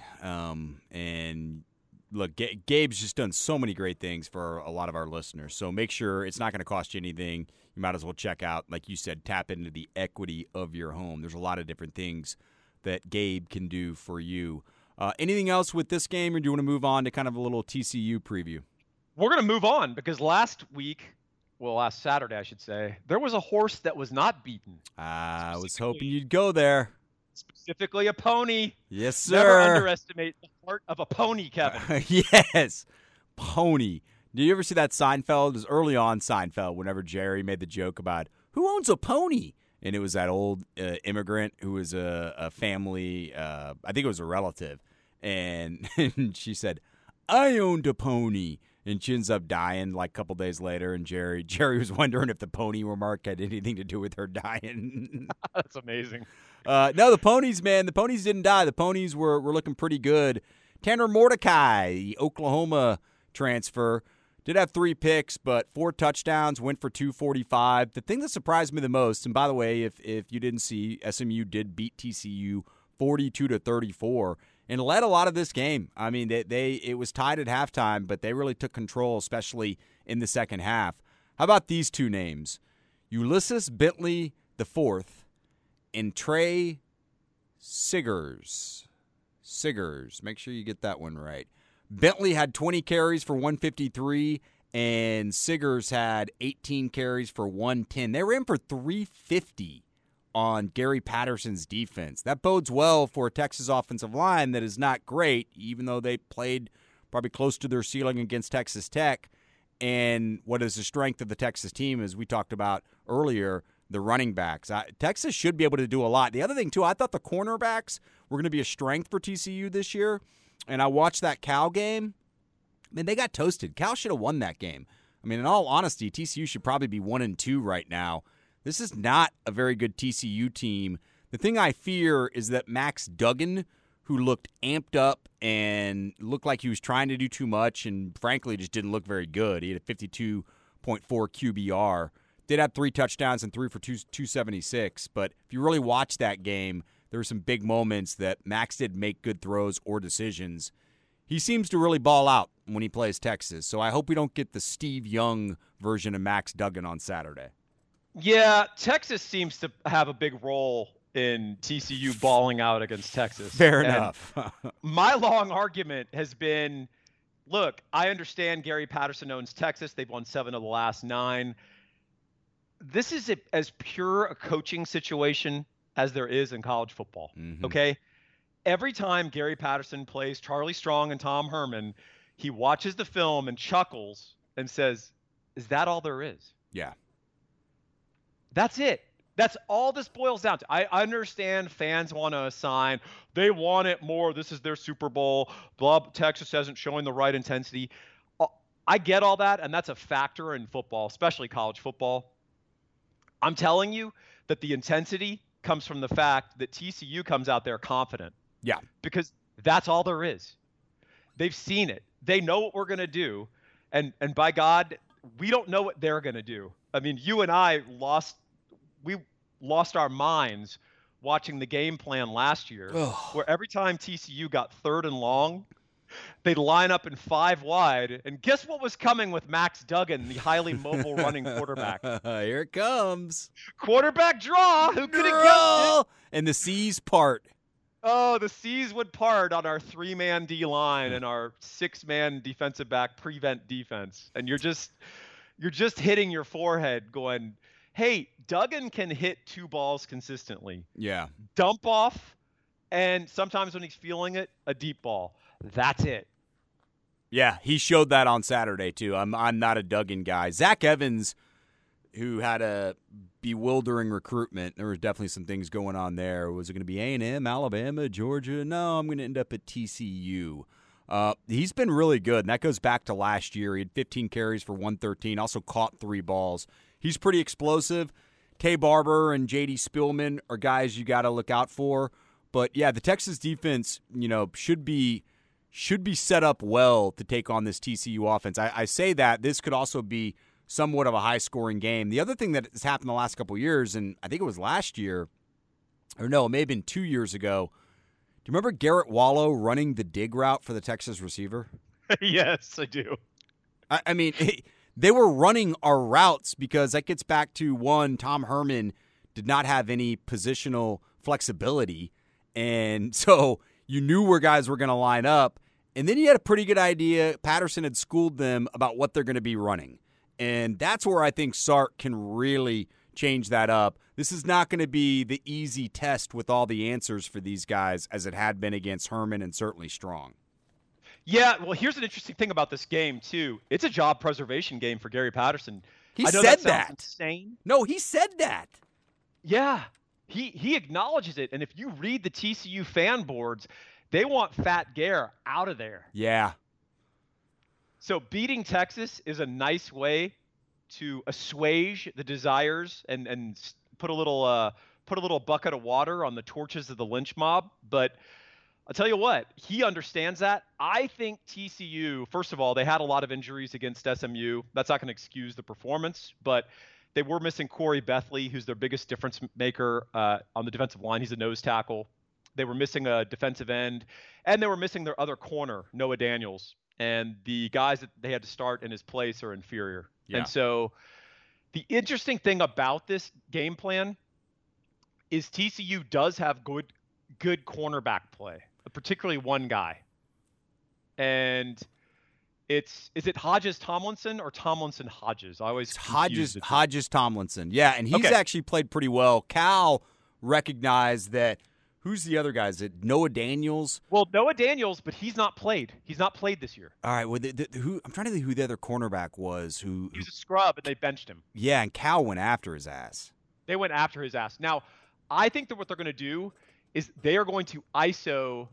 And look, Gabe's just done so many great things for a lot of our listeners. So make sure it's not going to cost you anything. You might as well check out, like you said, tap into the equity of your home. There's a lot of different things that Gabe can do for you. Anything else with this game, or do you want to move on to kind of a little TCU preview? We're going to move on because last Saturday, I should say, there was a horse that was not beaten. I was hoping you'd go there. Specifically a pony. Yes, sir. Never underestimate the heart of a pony, Kevin. Yes, pony. Did you ever see that Seinfeld? It was early on Seinfeld whenever Jerry made the joke about who owns a pony? And it was that old immigrant who was a family, I think it was a relative. And she said, I owned a pony. And she ends up dying like a couple days later. And Jerry was wondering if the pony remark had anything to do with her dying. That's amazing. No, the ponies, man. The ponies didn't die. The ponies were looking pretty good. Tanner Mordecai, the Oklahoma transfer, did have 3 picks, but 4 touchdowns, went for 245. The thing that surprised me the most, and by the way, if you didn't see, SMU did beat TCU 42-34 and led a lot of this game. I mean, it was tied at halftime, but they really took control, especially in the second half. How about these 2 names? Ulysses Bentley IV and Trey Siggers. Make sure you get that one right. Bentley had 20 carries for 153, and Siggers had 18 carries for 110. They were in for 350 on Gary Patterson's defense. That bodes well for a Texas offensive line that is not great, even though they played probably close to their ceiling against Texas Tech. And what is the strength of the Texas team, as we talked about earlier, the running backs. Texas should be able to do a lot. The other thing, too, I thought the cornerbacks were going to be a strength for TCU this year. And I watched that Cal game. I mean, they got toasted. Cal should have won that game. I mean, in all honesty, TCU should probably be 1-2 right now. This is not a very good TCU team. The thing I fear is that Max Duggan, who looked amped up and looked like he was trying to do too much and, frankly, just didn't look very good. He had a 52.4 QBR. Did have 3 touchdowns and 3 for 276. But if you really watch that game, there were some big moments that Max did make good throws or decisions. He seems to really ball out when he plays Texas. So I hope we don't get the Steve Young version of Max Duggan on Saturday. Yeah, Texas seems to have a big role in TCU balling out against Texas. Fair enough. My long argument has been, look, I understand Gary Patterson owns Texas. They've won 7 of the last 9. This is as pure a coaching situation as there is in college football, okay? Every time Gary Patterson plays Charlie Strong and Tom Herman, he watches the film and chuckles and says, is that all there is? Yeah. That's it. That's all this boils down to. I understand fans want to assign, they want it more. This is their Super Bowl. Texas isn't showing the right intensity. I get all that, and that's a factor in football, especially college football. I'm telling you that the intensity comes from the fact that TCU comes out there confident. Yeah. Because that's all there is. They've seen it. They know what we're going to do. And by God, we don't know what they're going to do. I mean, you and I lost our minds watching the game plan last year, where every time TCU got 3rd and long, they'd line up in 5 wide. And guess what was coming with Max Duggan, the highly mobile running quarterback? Here it comes. Quarterback draw. Who could have guessed it? And the C's part. Oh, the C's would part on our 3-man D line and our 6-man defensive back prevent defense. And you're just hitting your forehead going, hey, Duggan can hit 2 balls consistently. Yeah. Dump off, and sometimes when he's feeling it, a deep ball. That's it. Yeah, he showed that on Saturday, too. I'm not a Duggan guy. Zach Evans, who had a bewildering recruitment, there was definitely some things going on there. Was it going to be A&M, Alabama, Georgia? No, I'm going to end up at TCU. He's been really good, and that goes back to last year. He had 15 carries for 113, also caught 3 balls. He's pretty explosive. Tay Barber and J.D. Spielman are guys you got to look out for. But, yeah, the Texas defense, should be set up well to take on this TCU offense. I say that. This could also be somewhat of a high-scoring game. The other thing that has happened the last couple of years, and I think it was last year, or no, it may have been 2 years ago. Do you remember Garrett Wallow running the dig route for the Texas receiver? Yes, I do. I mean, they were running our routes because that gets back to, one, Tom Herman did not have any positional flexibility, and so you knew where guys were going to line up, and then you had a pretty good idea. Patterson had schooled them about what they're going to be running, and that's where I think Sark can really change that up. This is not going to be the easy test with all the answers for these guys as it had been against Herman and certainly Strong. Yeah, well, here's an interesting thing about this game, too. It's a job preservation game for Gary Patterson. He said that. Insane. No, he said that. Yeah, he acknowledges it. And if you read the TCU fan boards, they want Fat Gare out of there. Yeah. So beating Texas is a nice way to assuage the desires and put a little bucket of water on the torches of the lynch mob. But I'll tell you what, he understands that. I think TCU, first of all, they had a lot of injuries against SMU. That's not going to excuse the performance, but they were missing Corey Bethley, who's their biggest difference maker on the defensive line. He's a nose tackle. They were missing a defensive end, and they were missing their other corner, Noah Daniels. And the guys that they had to start in his place are inferior. Yeah. And so the interesting thing about this game plan is TCU does have good cornerback play, particularly one guy. And is it Hodges Tomlinson or Tomlinson Hodges? I always Hodges Tomlinson. Yeah, and he's actually played pretty well. Cal recognized that. Who's the other guy? Is it Noah Daniels? Well, Noah Daniels, but he's not played. He's not played this year. All right. Well, I'm trying to think who the other cornerback was. He was a scrub, and they benched him. Yeah, and Cal went after his ass. They went after his ass. Now, I think that what they're going to do is they are going to ISO.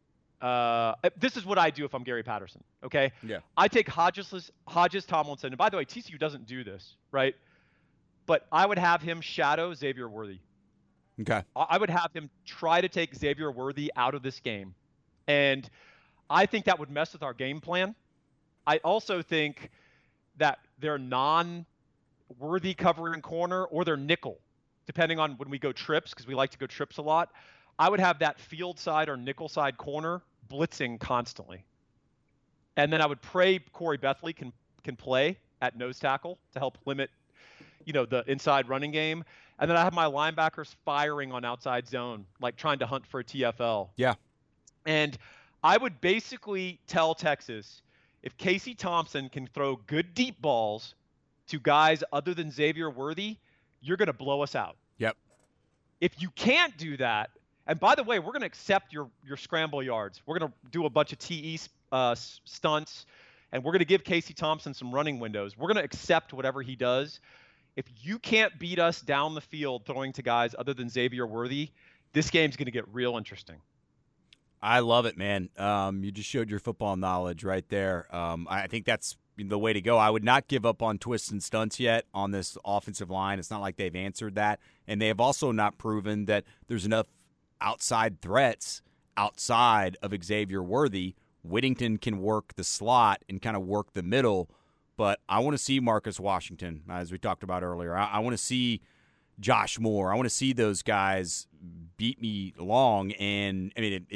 This is what I do if I'm Gary Patterson. Okay. Yeah. I take Hodges Tomlinson, and by the way, TCU doesn't do this, right? But I would have him shadow Xavier Worthy. Okay. I would have him try to take Xavier Worthy out of this game. And I think that would mess with our game plan. I also think that their non-Worthy covering corner or their nickel, depending on when we go trips, because we like to go trips a lot, I would have that field side or nickel side corner blitzing constantly. And then I would pray Corey Bethley can play at nose tackle to help limit, the inside running game. And then I have my linebackers firing on outside zone, like trying to hunt for a TFL. Yeah. And I would basically tell Texas, if Casey Thompson can throw good deep balls to guys other than Xavier Worthy, you're going to blow us out. Yep. If you can't do that, and by the way, we're going to accept your scramble yards. We're going to do a bunch of TE stunts, and we're going to give Casey Thompson some running windows. We're going to accept whatever he does. if you can't beat us down the field throwing to guys other than Xavier Worthy, this game's going to get real interesting. I love it, man. You just showed your football knowledge right there. I think that's the way to go. I would not give up on twists and stunts yet on this offensive line. It's not like they've answered that. And they have also not proven that there's enough outside threats outside of Xavier Worthy. Whittington can work the slot and kind of work the middle. But I want to see Marcus Washington, as we talked about earlier. I want to see Josh Moore. I want to see those guys beat me long. And, I mean,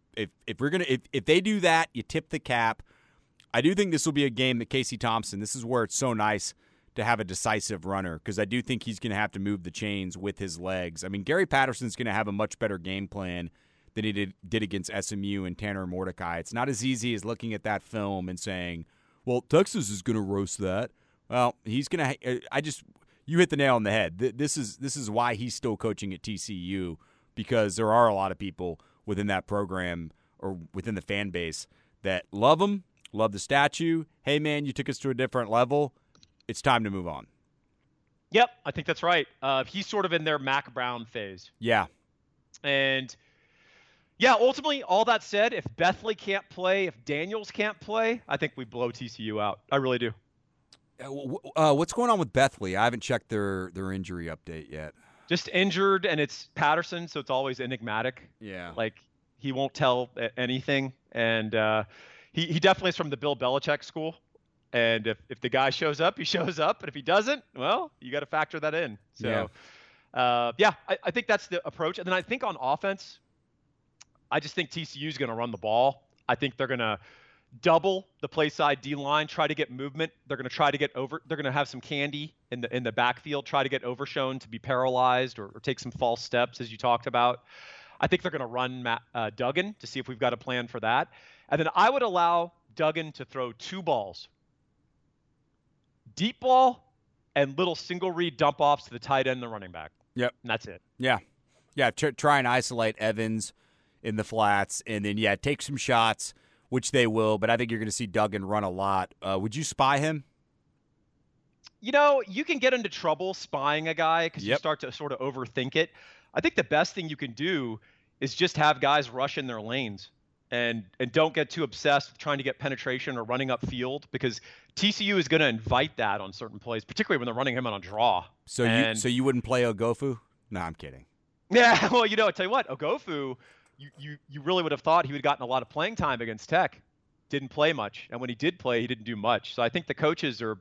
if they do that, you tip the cap. I do think this will be a game that Casey Thompson, this is where it's so nice to have a decisive runner, because I do think he's going to have to move the chains with his legs. I mean, Gary Patterson's going to have a much better game plan than he did against SMU and Tanner Mordecai. It's not as easy as looking at that film and saying, well, Texas is going to roast that. Well, he's going to you hit the nail on the head. This is why he's still coaching at TCU, because there are a lot of people within that program or within the fan base that love him, love the statue. Hey, man, you took us to a different level. It's time to move on. Yep, I think that's right. He's sort of in their Mac Brown phase. Yeah. And, yeah, ultimately, all that said, if Bethley can't play, if Daniels can't play, I think we blow TCU out. I really do. What's going on with Bethley? I haven't checked their injury update yet. Just injured, and it's Patterson, so it's always enigmatic. Yeah. Like, he won't tell anything. And he definitely is from the Bill Belichick school. And if the guy shows up, he shows up. And if he doesn't, well, you got to factor that in. So, I think that's the approach. And then I think on offense, I just think TCU is going to run the ball. I think they're going to double the play side D-line, try to get movement. They're going to try to get over. They're going to have some candy in the backfield, try to get Overshown to be paralyzed or take some false steps, as you talked about. I think they're going to run Duggan to see if we've got a plan for that. And then I would allow Duggan to throw 2 balls. Deep ball and little single read dump offs to the tight end and the running back. Yep. And that's it. Yeah. Try and isolate Evans in the flats, and then, take some shots, which they will, but I think you're going to see Duggan run a lot. Would you spy him? You know, you can get into trouble spying a guy because you start to sort of overthink it. I think the best thing you can do is just have guys rush in their lanes. And don't get too obsessed with trying to get penetration or running up field, because TCU is going to invite that on certain plays, particularly when they're running him on a draw. So you wouldn't play Ogofu? No, I'm kidding. Yeah, well, I tell you what, Ogofu, you really would have thought he would have gotten a lot of playing time against Tech. Didn't play much, and when he did play, he didn't do much. So I think the coaches they're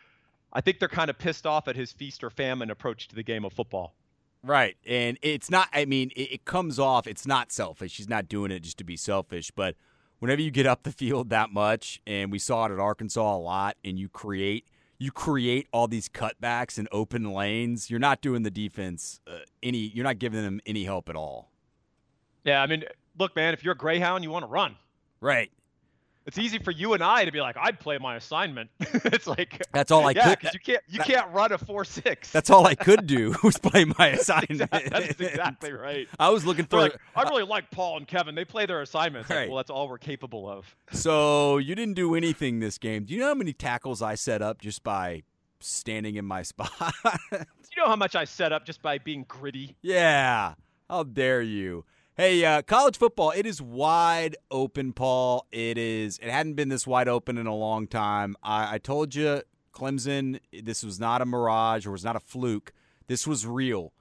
kind of pissed off at his feast or famine approach to the game of football. Right, and it's not, it comes off, it's not selfish. He's not doing it just to be selfish, but whenever you get up the field that much, and we saw it at Arkansas a lot, and you create all these cutbacks and open lanes, you're not doing the defense you're not giving them any help at all. Yeah, look, man, if you're a Greyhound, you want to run. Right. It's easy for you and I to be like, I'd play my assignment. It's like that's all I could. Because you can't run a 4.6. That's all I could do was play my assignment. That's exactly right. I was looking for. I really like Paul and Kevin. They play their assignments. Right. Like, well, that's all we're capable of. So you didn't do anything this game. Do you know how many tackles I set up just by standing in my spot? Do you know how much I set up just by being gritty? Yeah. How dare you? Hey, college football, it is wide open, Paul. It hadn't been this wide open in a long time. I told you, Clemson, this was not a mirage or was not a fluke. This was real.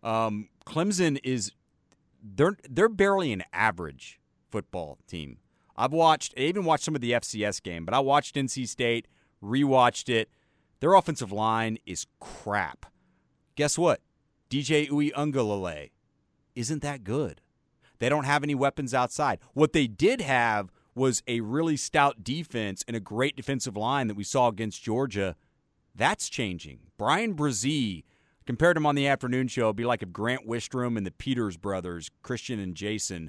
Clemson they're barely an average football team. I even watched some of the FCS game, but I watched NC State, rewatched it. Their offensive line is crap. Guess what? DJ Uiagalelei isn't that good. They don't have any weapons outside. What they did have was a really stout defense and a great defensive line that we saw against Georgia. That's changing. Brian Brzee, compared him on the afternoon show, it'd be like if Grant Wistrom and the Peters brothers, Christian and Jason,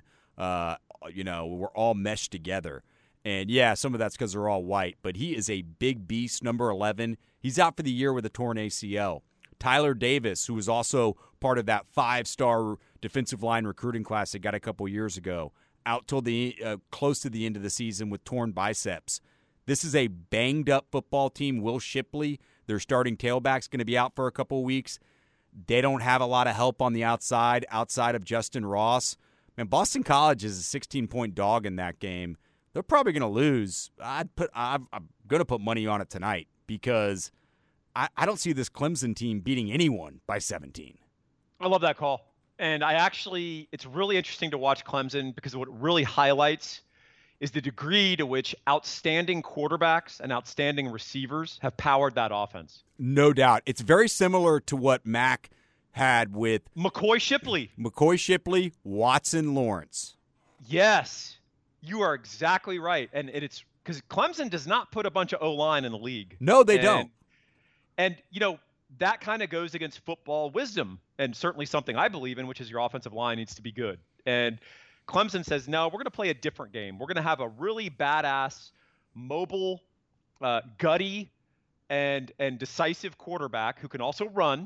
were all meshed together. And, yeah, some of that's because they're all white. But he is a big beast, number 11. He's out for the year with a torn ACL. Tyler Davis, who was also part of that 5-star defensive line recruiting class that got a couple years ago, out till close to the end of the season with torn biceps. This is a banged-up football team. Will Shipley, their starting tailback's going to be out for a couple of weeks. They don't have a lot of help on the outside of Justin Ross. Man, Boston College is a 16-point dog in that game. They're probably going to lose. I'm going to put money on it tonight because I don't see this Clemson team beating anyone by 17. I love that call. And it's really interesting to watch Clemson because what it really highlights is the degree to which outstanding quarterbacks and outstanding receivers have powered that offense. No doubt. It's very similar to what Mac had with McCoy Shipley, Watson Lawrence. Yes, you are exactly right. And it's because Clemson does not put a bunch of O-line in the league. No, they don't. And, that kind of goes against football wisdom and certainly something I believe in, which is your offensive line needs to be good. And Clemson says, no, we're going to play a different game. We're going to have a really badass, mobile, gutty, and decisive quarterback who can also run.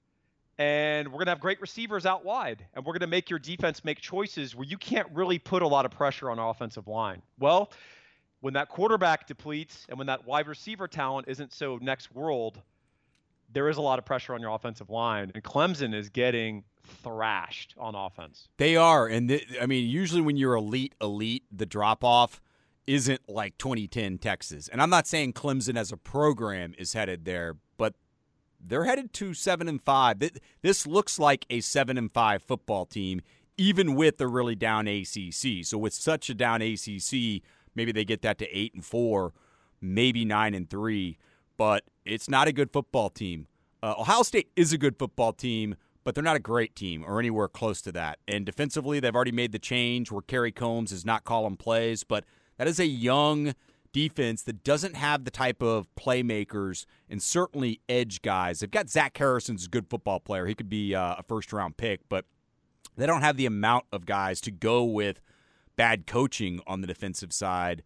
And we're going to have great receivers out wide. And we're going to make your defense make choices where you can't really put a lot of pressure on offensive line. Well, when that quarterback depletes and when that wide receiver talent isn't so next world, there is a lot of pressure on your offensive line. And Clemson is getting thrashed on offense. They are. And usually when you're elite, the drop-off isn't like 2010 Texas. And I'm not saying Clemson as a program is headed there, but they're headed to 7-5. This looks like a 7-5 football team, even with the really down ACC. So with such a down ACC, maybe they get that to 8-4, maybe 9-3. But it's not a good football team. Ohio State is a good football team, but they're not a great team or anywhere close to that. And defensively, they've already made the change where Kerry Combs is not calling plays, but that is a young defense that doesn't have the type of playmakers and certainly edge guys. They've got Zach Harrison's a good football player. He could be a first-round pick, but they don't have the amount of guys to go with bad coaching on the defensive side.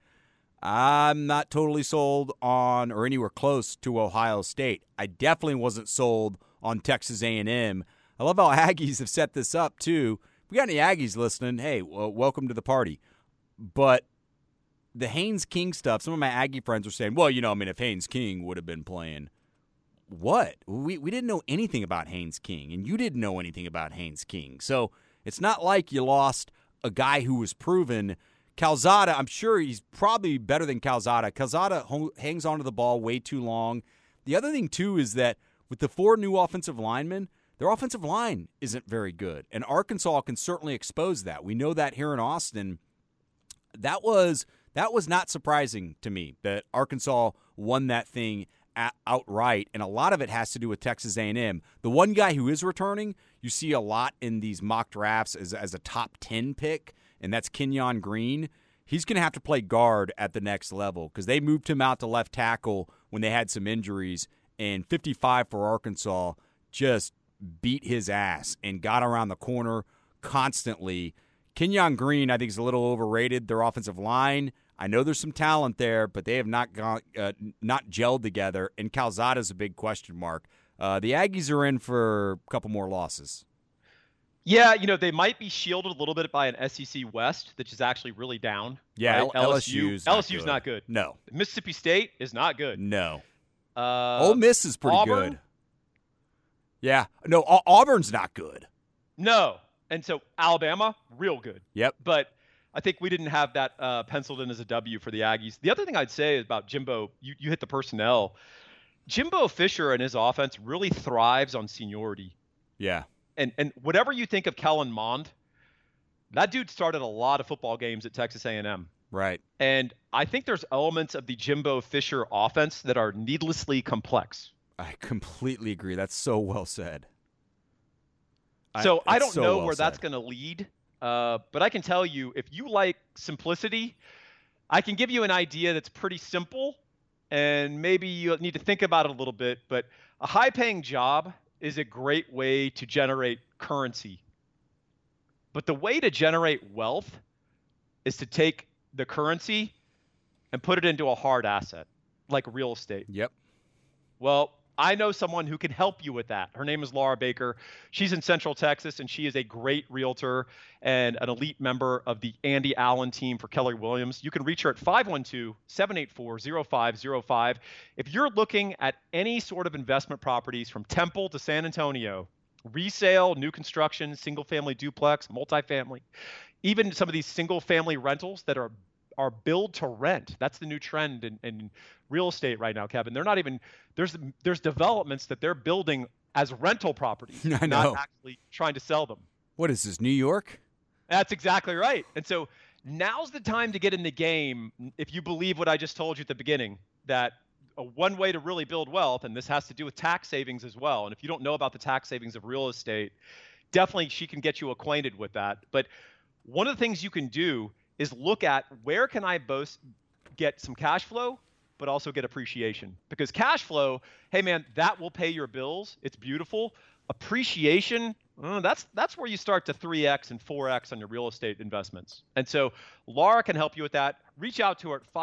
I'm not totally sold on or anywhere close to Ohio State. I definitely wasn't sold on Texas A&M. I love how Aggies have set this up, too. If we got any Aggies listening, hey, well, welcome to the party. But the Haynes King stuff, some of my Aggie friends are saying, well, if Haynes King would have been playing. What? We didn't know anything about Haynes King, and you didn't know anything about Haynes King. So it's not like you lost a guy who was proven. Calzada, I'm sure he's probably better than Calzada. Calzada hangs onto the ball way too long. The other thing, too, is that with the 4 new offensive linemen, their offensive line isn't very good. And Arkansas can certainly expose that. We know that here in Austin. That was not surprising to me that Arkansas won that thing outright, and a lot of it has to do with Texas A&M. The one guy who is returning, you see a lot in these mock drafts as a top 10 pick, and that's Kenyon Green. He's going to have to play guard at the next level because they moved him out to left tackle when they had some injuries, and 55 for Arkansas just beat his ass and got around the corner constantly. Kenyon Green, I think, is a little overrated. Their offensive line, I know there's some talent there, but they have not gelled together, and Calzada's a big question mark. The Aggies are in for a couple more losses. Yeah, they might be shielded a little bit by an SEC West, which is actually really down. Yeah, right? LSU's not good. No. Mississippi State is not good. No. Ole Miss is pretty Auburn? good. Yeah. No, Auburn's not good. No. And so Alabama, real good. Yep. But I think we didn't have that penciled in as a W for the Aggies. The other thing I'd say about Jimbo, you hit the personnel. Jimbo Fisher and his offense really thrives on seniority. Yeah. And whatever you think of Kellen Mond, that dude started a lot of football games at Texas A&M. Right. And I think there's elements of the Jimbo Fisher offense that are needlessly complex. I completely agree. That's so well said. So I don't know where that's going to lead, but I can tell you, if you like simplicity, I can give you an idea that's pretty simple, and maybe you need to think about it a little bit, but a high-paying job is a great way to generate currency. But the way to generate wealth is to take the currency and put it into a hard asset, like real estate. Yep. Well, I know someone who can help you with that. Her name is Laura Baker. She's in Central Texas, and she is a great realtor and an elite member of the Andy Allen team for Keller Williams. You can reach her at 512-784-0505. If you're looking at any sort of investment properties from Temple to San Antonio, resale, new construction, single-family duplex, multifamily, even some of these single-family rentals that are build to rent. That's the new trend in real estate right now, Kevin. They're not even there's developments that they're building as rental properties, I know. not actually trying to sell them. What is this, New York? That's exactly right. And so now's the time to get in the game if you believe what I just told you at the beginning, that one way to really build wealth, and this has to do with tax savings as well. And if you don't know about the tax savings of real estate, definitely she can get you acquainted with that. But one of the things you can do is look at where can I both get some cash flow, but also get appreciation. Because cash flow, hey man, that will pay your bills. It's beautiful. Appreciation, that's where you start to 3x and 4x on your real estate investments. And so Laura can help you with that. Reach out to her at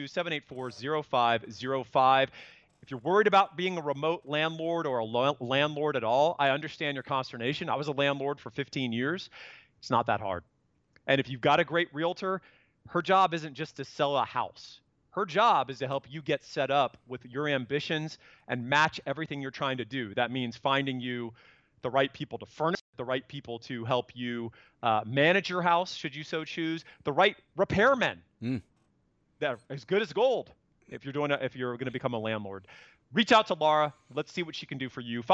512-784-0505. If you're worried about being a remote landlord or a landlord at all, I understand your consternation. I was a landlord for 15 years. It's not that hard. And if you've got a great realtor, her job isn't just to sell a house. Her job is to help you get set up with your ambitions and match everything you're trying to do. That means finding you the right people to furnish, the right people to help you manage your house, should you so choose, the right repairmen that are as good as gold if you're going to become a landlord. Reach out to Laura. Let's see what she can do for you.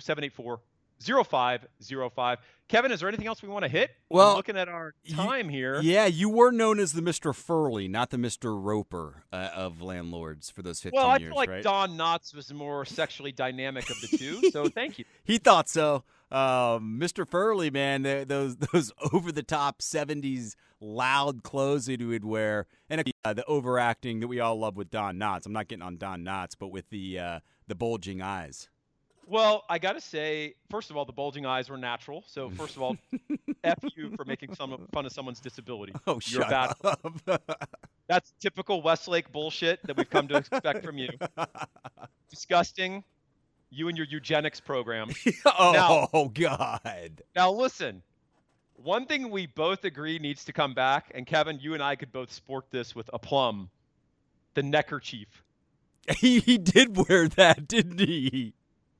512-784-0505. Kevin, is there anything else we want to hit? Well, I'm looking at our time here. Yeah, you were known as the Mr. Furley, not the Mr. Roper of landlords for those 15 years, Well, I feel like right? Don Knotts was the more sexually dynamic of the two, so thank you. He thought so. Mr. Furley, man, those over-the-top 70s loud clothes that he would wear, and the overacting that we all love with Don Knotts. I'm not getting on Don Knotts, but with the bulging eyes. Well, I got to say, first of all, the bulging eyes were natural. So first of all, F you for making fun of someone's disability. Oh, You're shut up. That's typical Westlake bullshit that we've come to expect from you. Disgusting. You and your eugenics program. God. Now, listen. One thing we both agree needs to come back, and Kevin, you and I could both sport this with aplomb, the neckerchief. He did wear that, didn't he?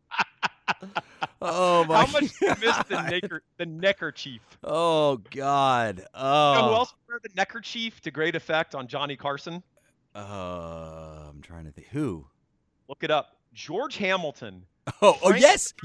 Oh my! How much do you miss the neckerchief? Oh God! Oh. You know who else wore the neckerchief to great effect on Johnny Carson? I'm trying to think. Who? Look it up. George Hamilton. Oh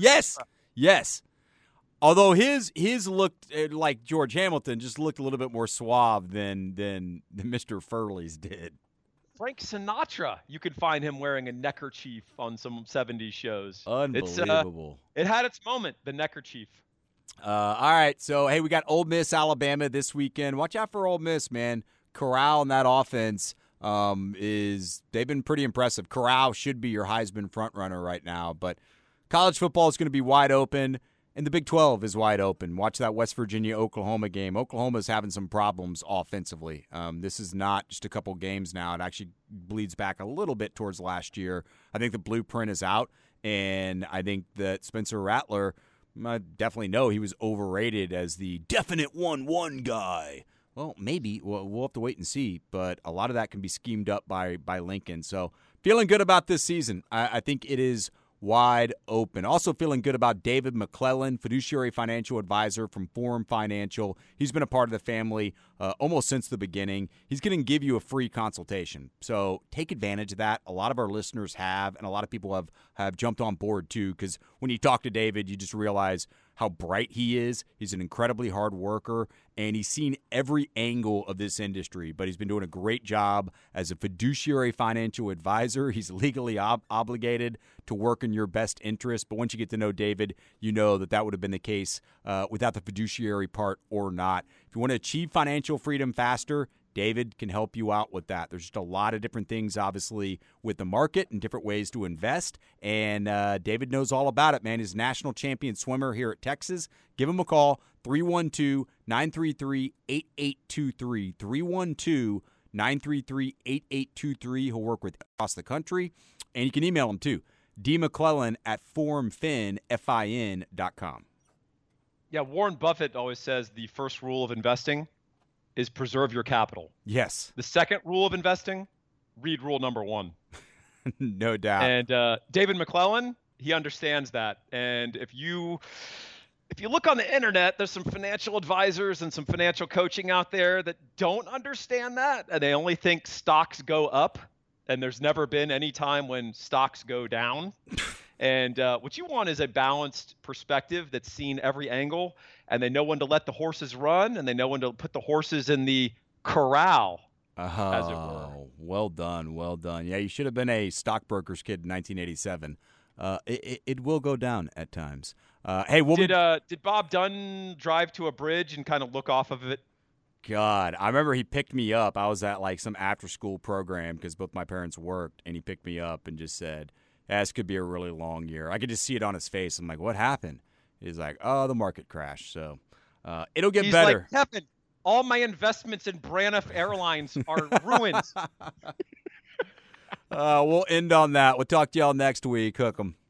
yes. Although his looked like George Hamilton, just looked a little bit more suave than Mr. Furley's did. Frank Sinatra, you could find him wearing a neckerchief on some 70s shows. Unbelievable. It had its moment, the neckerchief. All right, so, hey, we got Ole Miss, Alabama this weekend. Watch out for Ole Miss, man. Corral and that offense they've been pretty impressive. Corral should be your Heisman frontrunner right now, but college football is going to be wide open. And the Big 12 is wide open. Watch that West Virginia-Oklahoma game. Oklahoma's having some problems offensively. This is not just a couple games now. It actually bleeds back a little bit towards last year. I think the blueprint is out, and I think that Spencer Rattler, I definitely know he was overrated as the definite 1-1 guy. Well, maybe. We'll have to wait and see, but a lot of that can be schemed up by Lincoln. So feeling good about this season. I think it is wide open. Also feeling good about David McClellan, fiduciary financial advisor from Forum Financial. He's been a part of the family almost since the beginning. He's going to give you a free consultation. So take advantage of that. A lot of our listeners have, and a lot of people have jumped on board too, because when you talk to David, you just realize how bright he is. He's an incredibly hard worker, and he's seen every angle of this industry, but he's been doing a great job as a fiduciary financial advisor. He's legally obligated to work in your best interest, but once you get to know David, you know that would have been the case without the fiduciary part or not. If you want to achieve financial freedom faster, David can help you out with that. There's just a lot of different things, obviously, with the market and different ways to invest, and David knows all about it, man. He's a national champion swimmer here at Texas. Give him a call, 312-933-8823, 312-933-8823. He'll work with across the country, and you can email him, too. dmcclellan@formfin.com. Yeah, Warren Buffett always says the first rule of investing is preserve your capital. Yes. The second rule of investing, read rule number 1. No doubt. And David McClellan, he understands that. And if you look on the internet, there's some financial advisors and some financial coaching out there that don't understand that, and they only think stocks go up, and there's never been any time when stocks go down. And what you want is a balanced perspective that's seen every angle, and they know when to let the horses run, and they know when to put the horses in the corral, as it were. Well done, well done. Yeah, you should have been a stockbroker's kid in 1987. It will go down at times. Hey, did Bob Dunn drive to a bridge and kind of look off of it? God, I remember he picked me up. I was at like some after-school program because both my parents worked, and he picked me up and just said, this could be a really long year. I could just see it on his face. I'm like, what happened? He's like, the market crashed. So it'll get better. He's like, Kevin, all my investments in Braniff Airlines are ruined. We'll end on that. We'll talk to y'all next week. Hook 'em.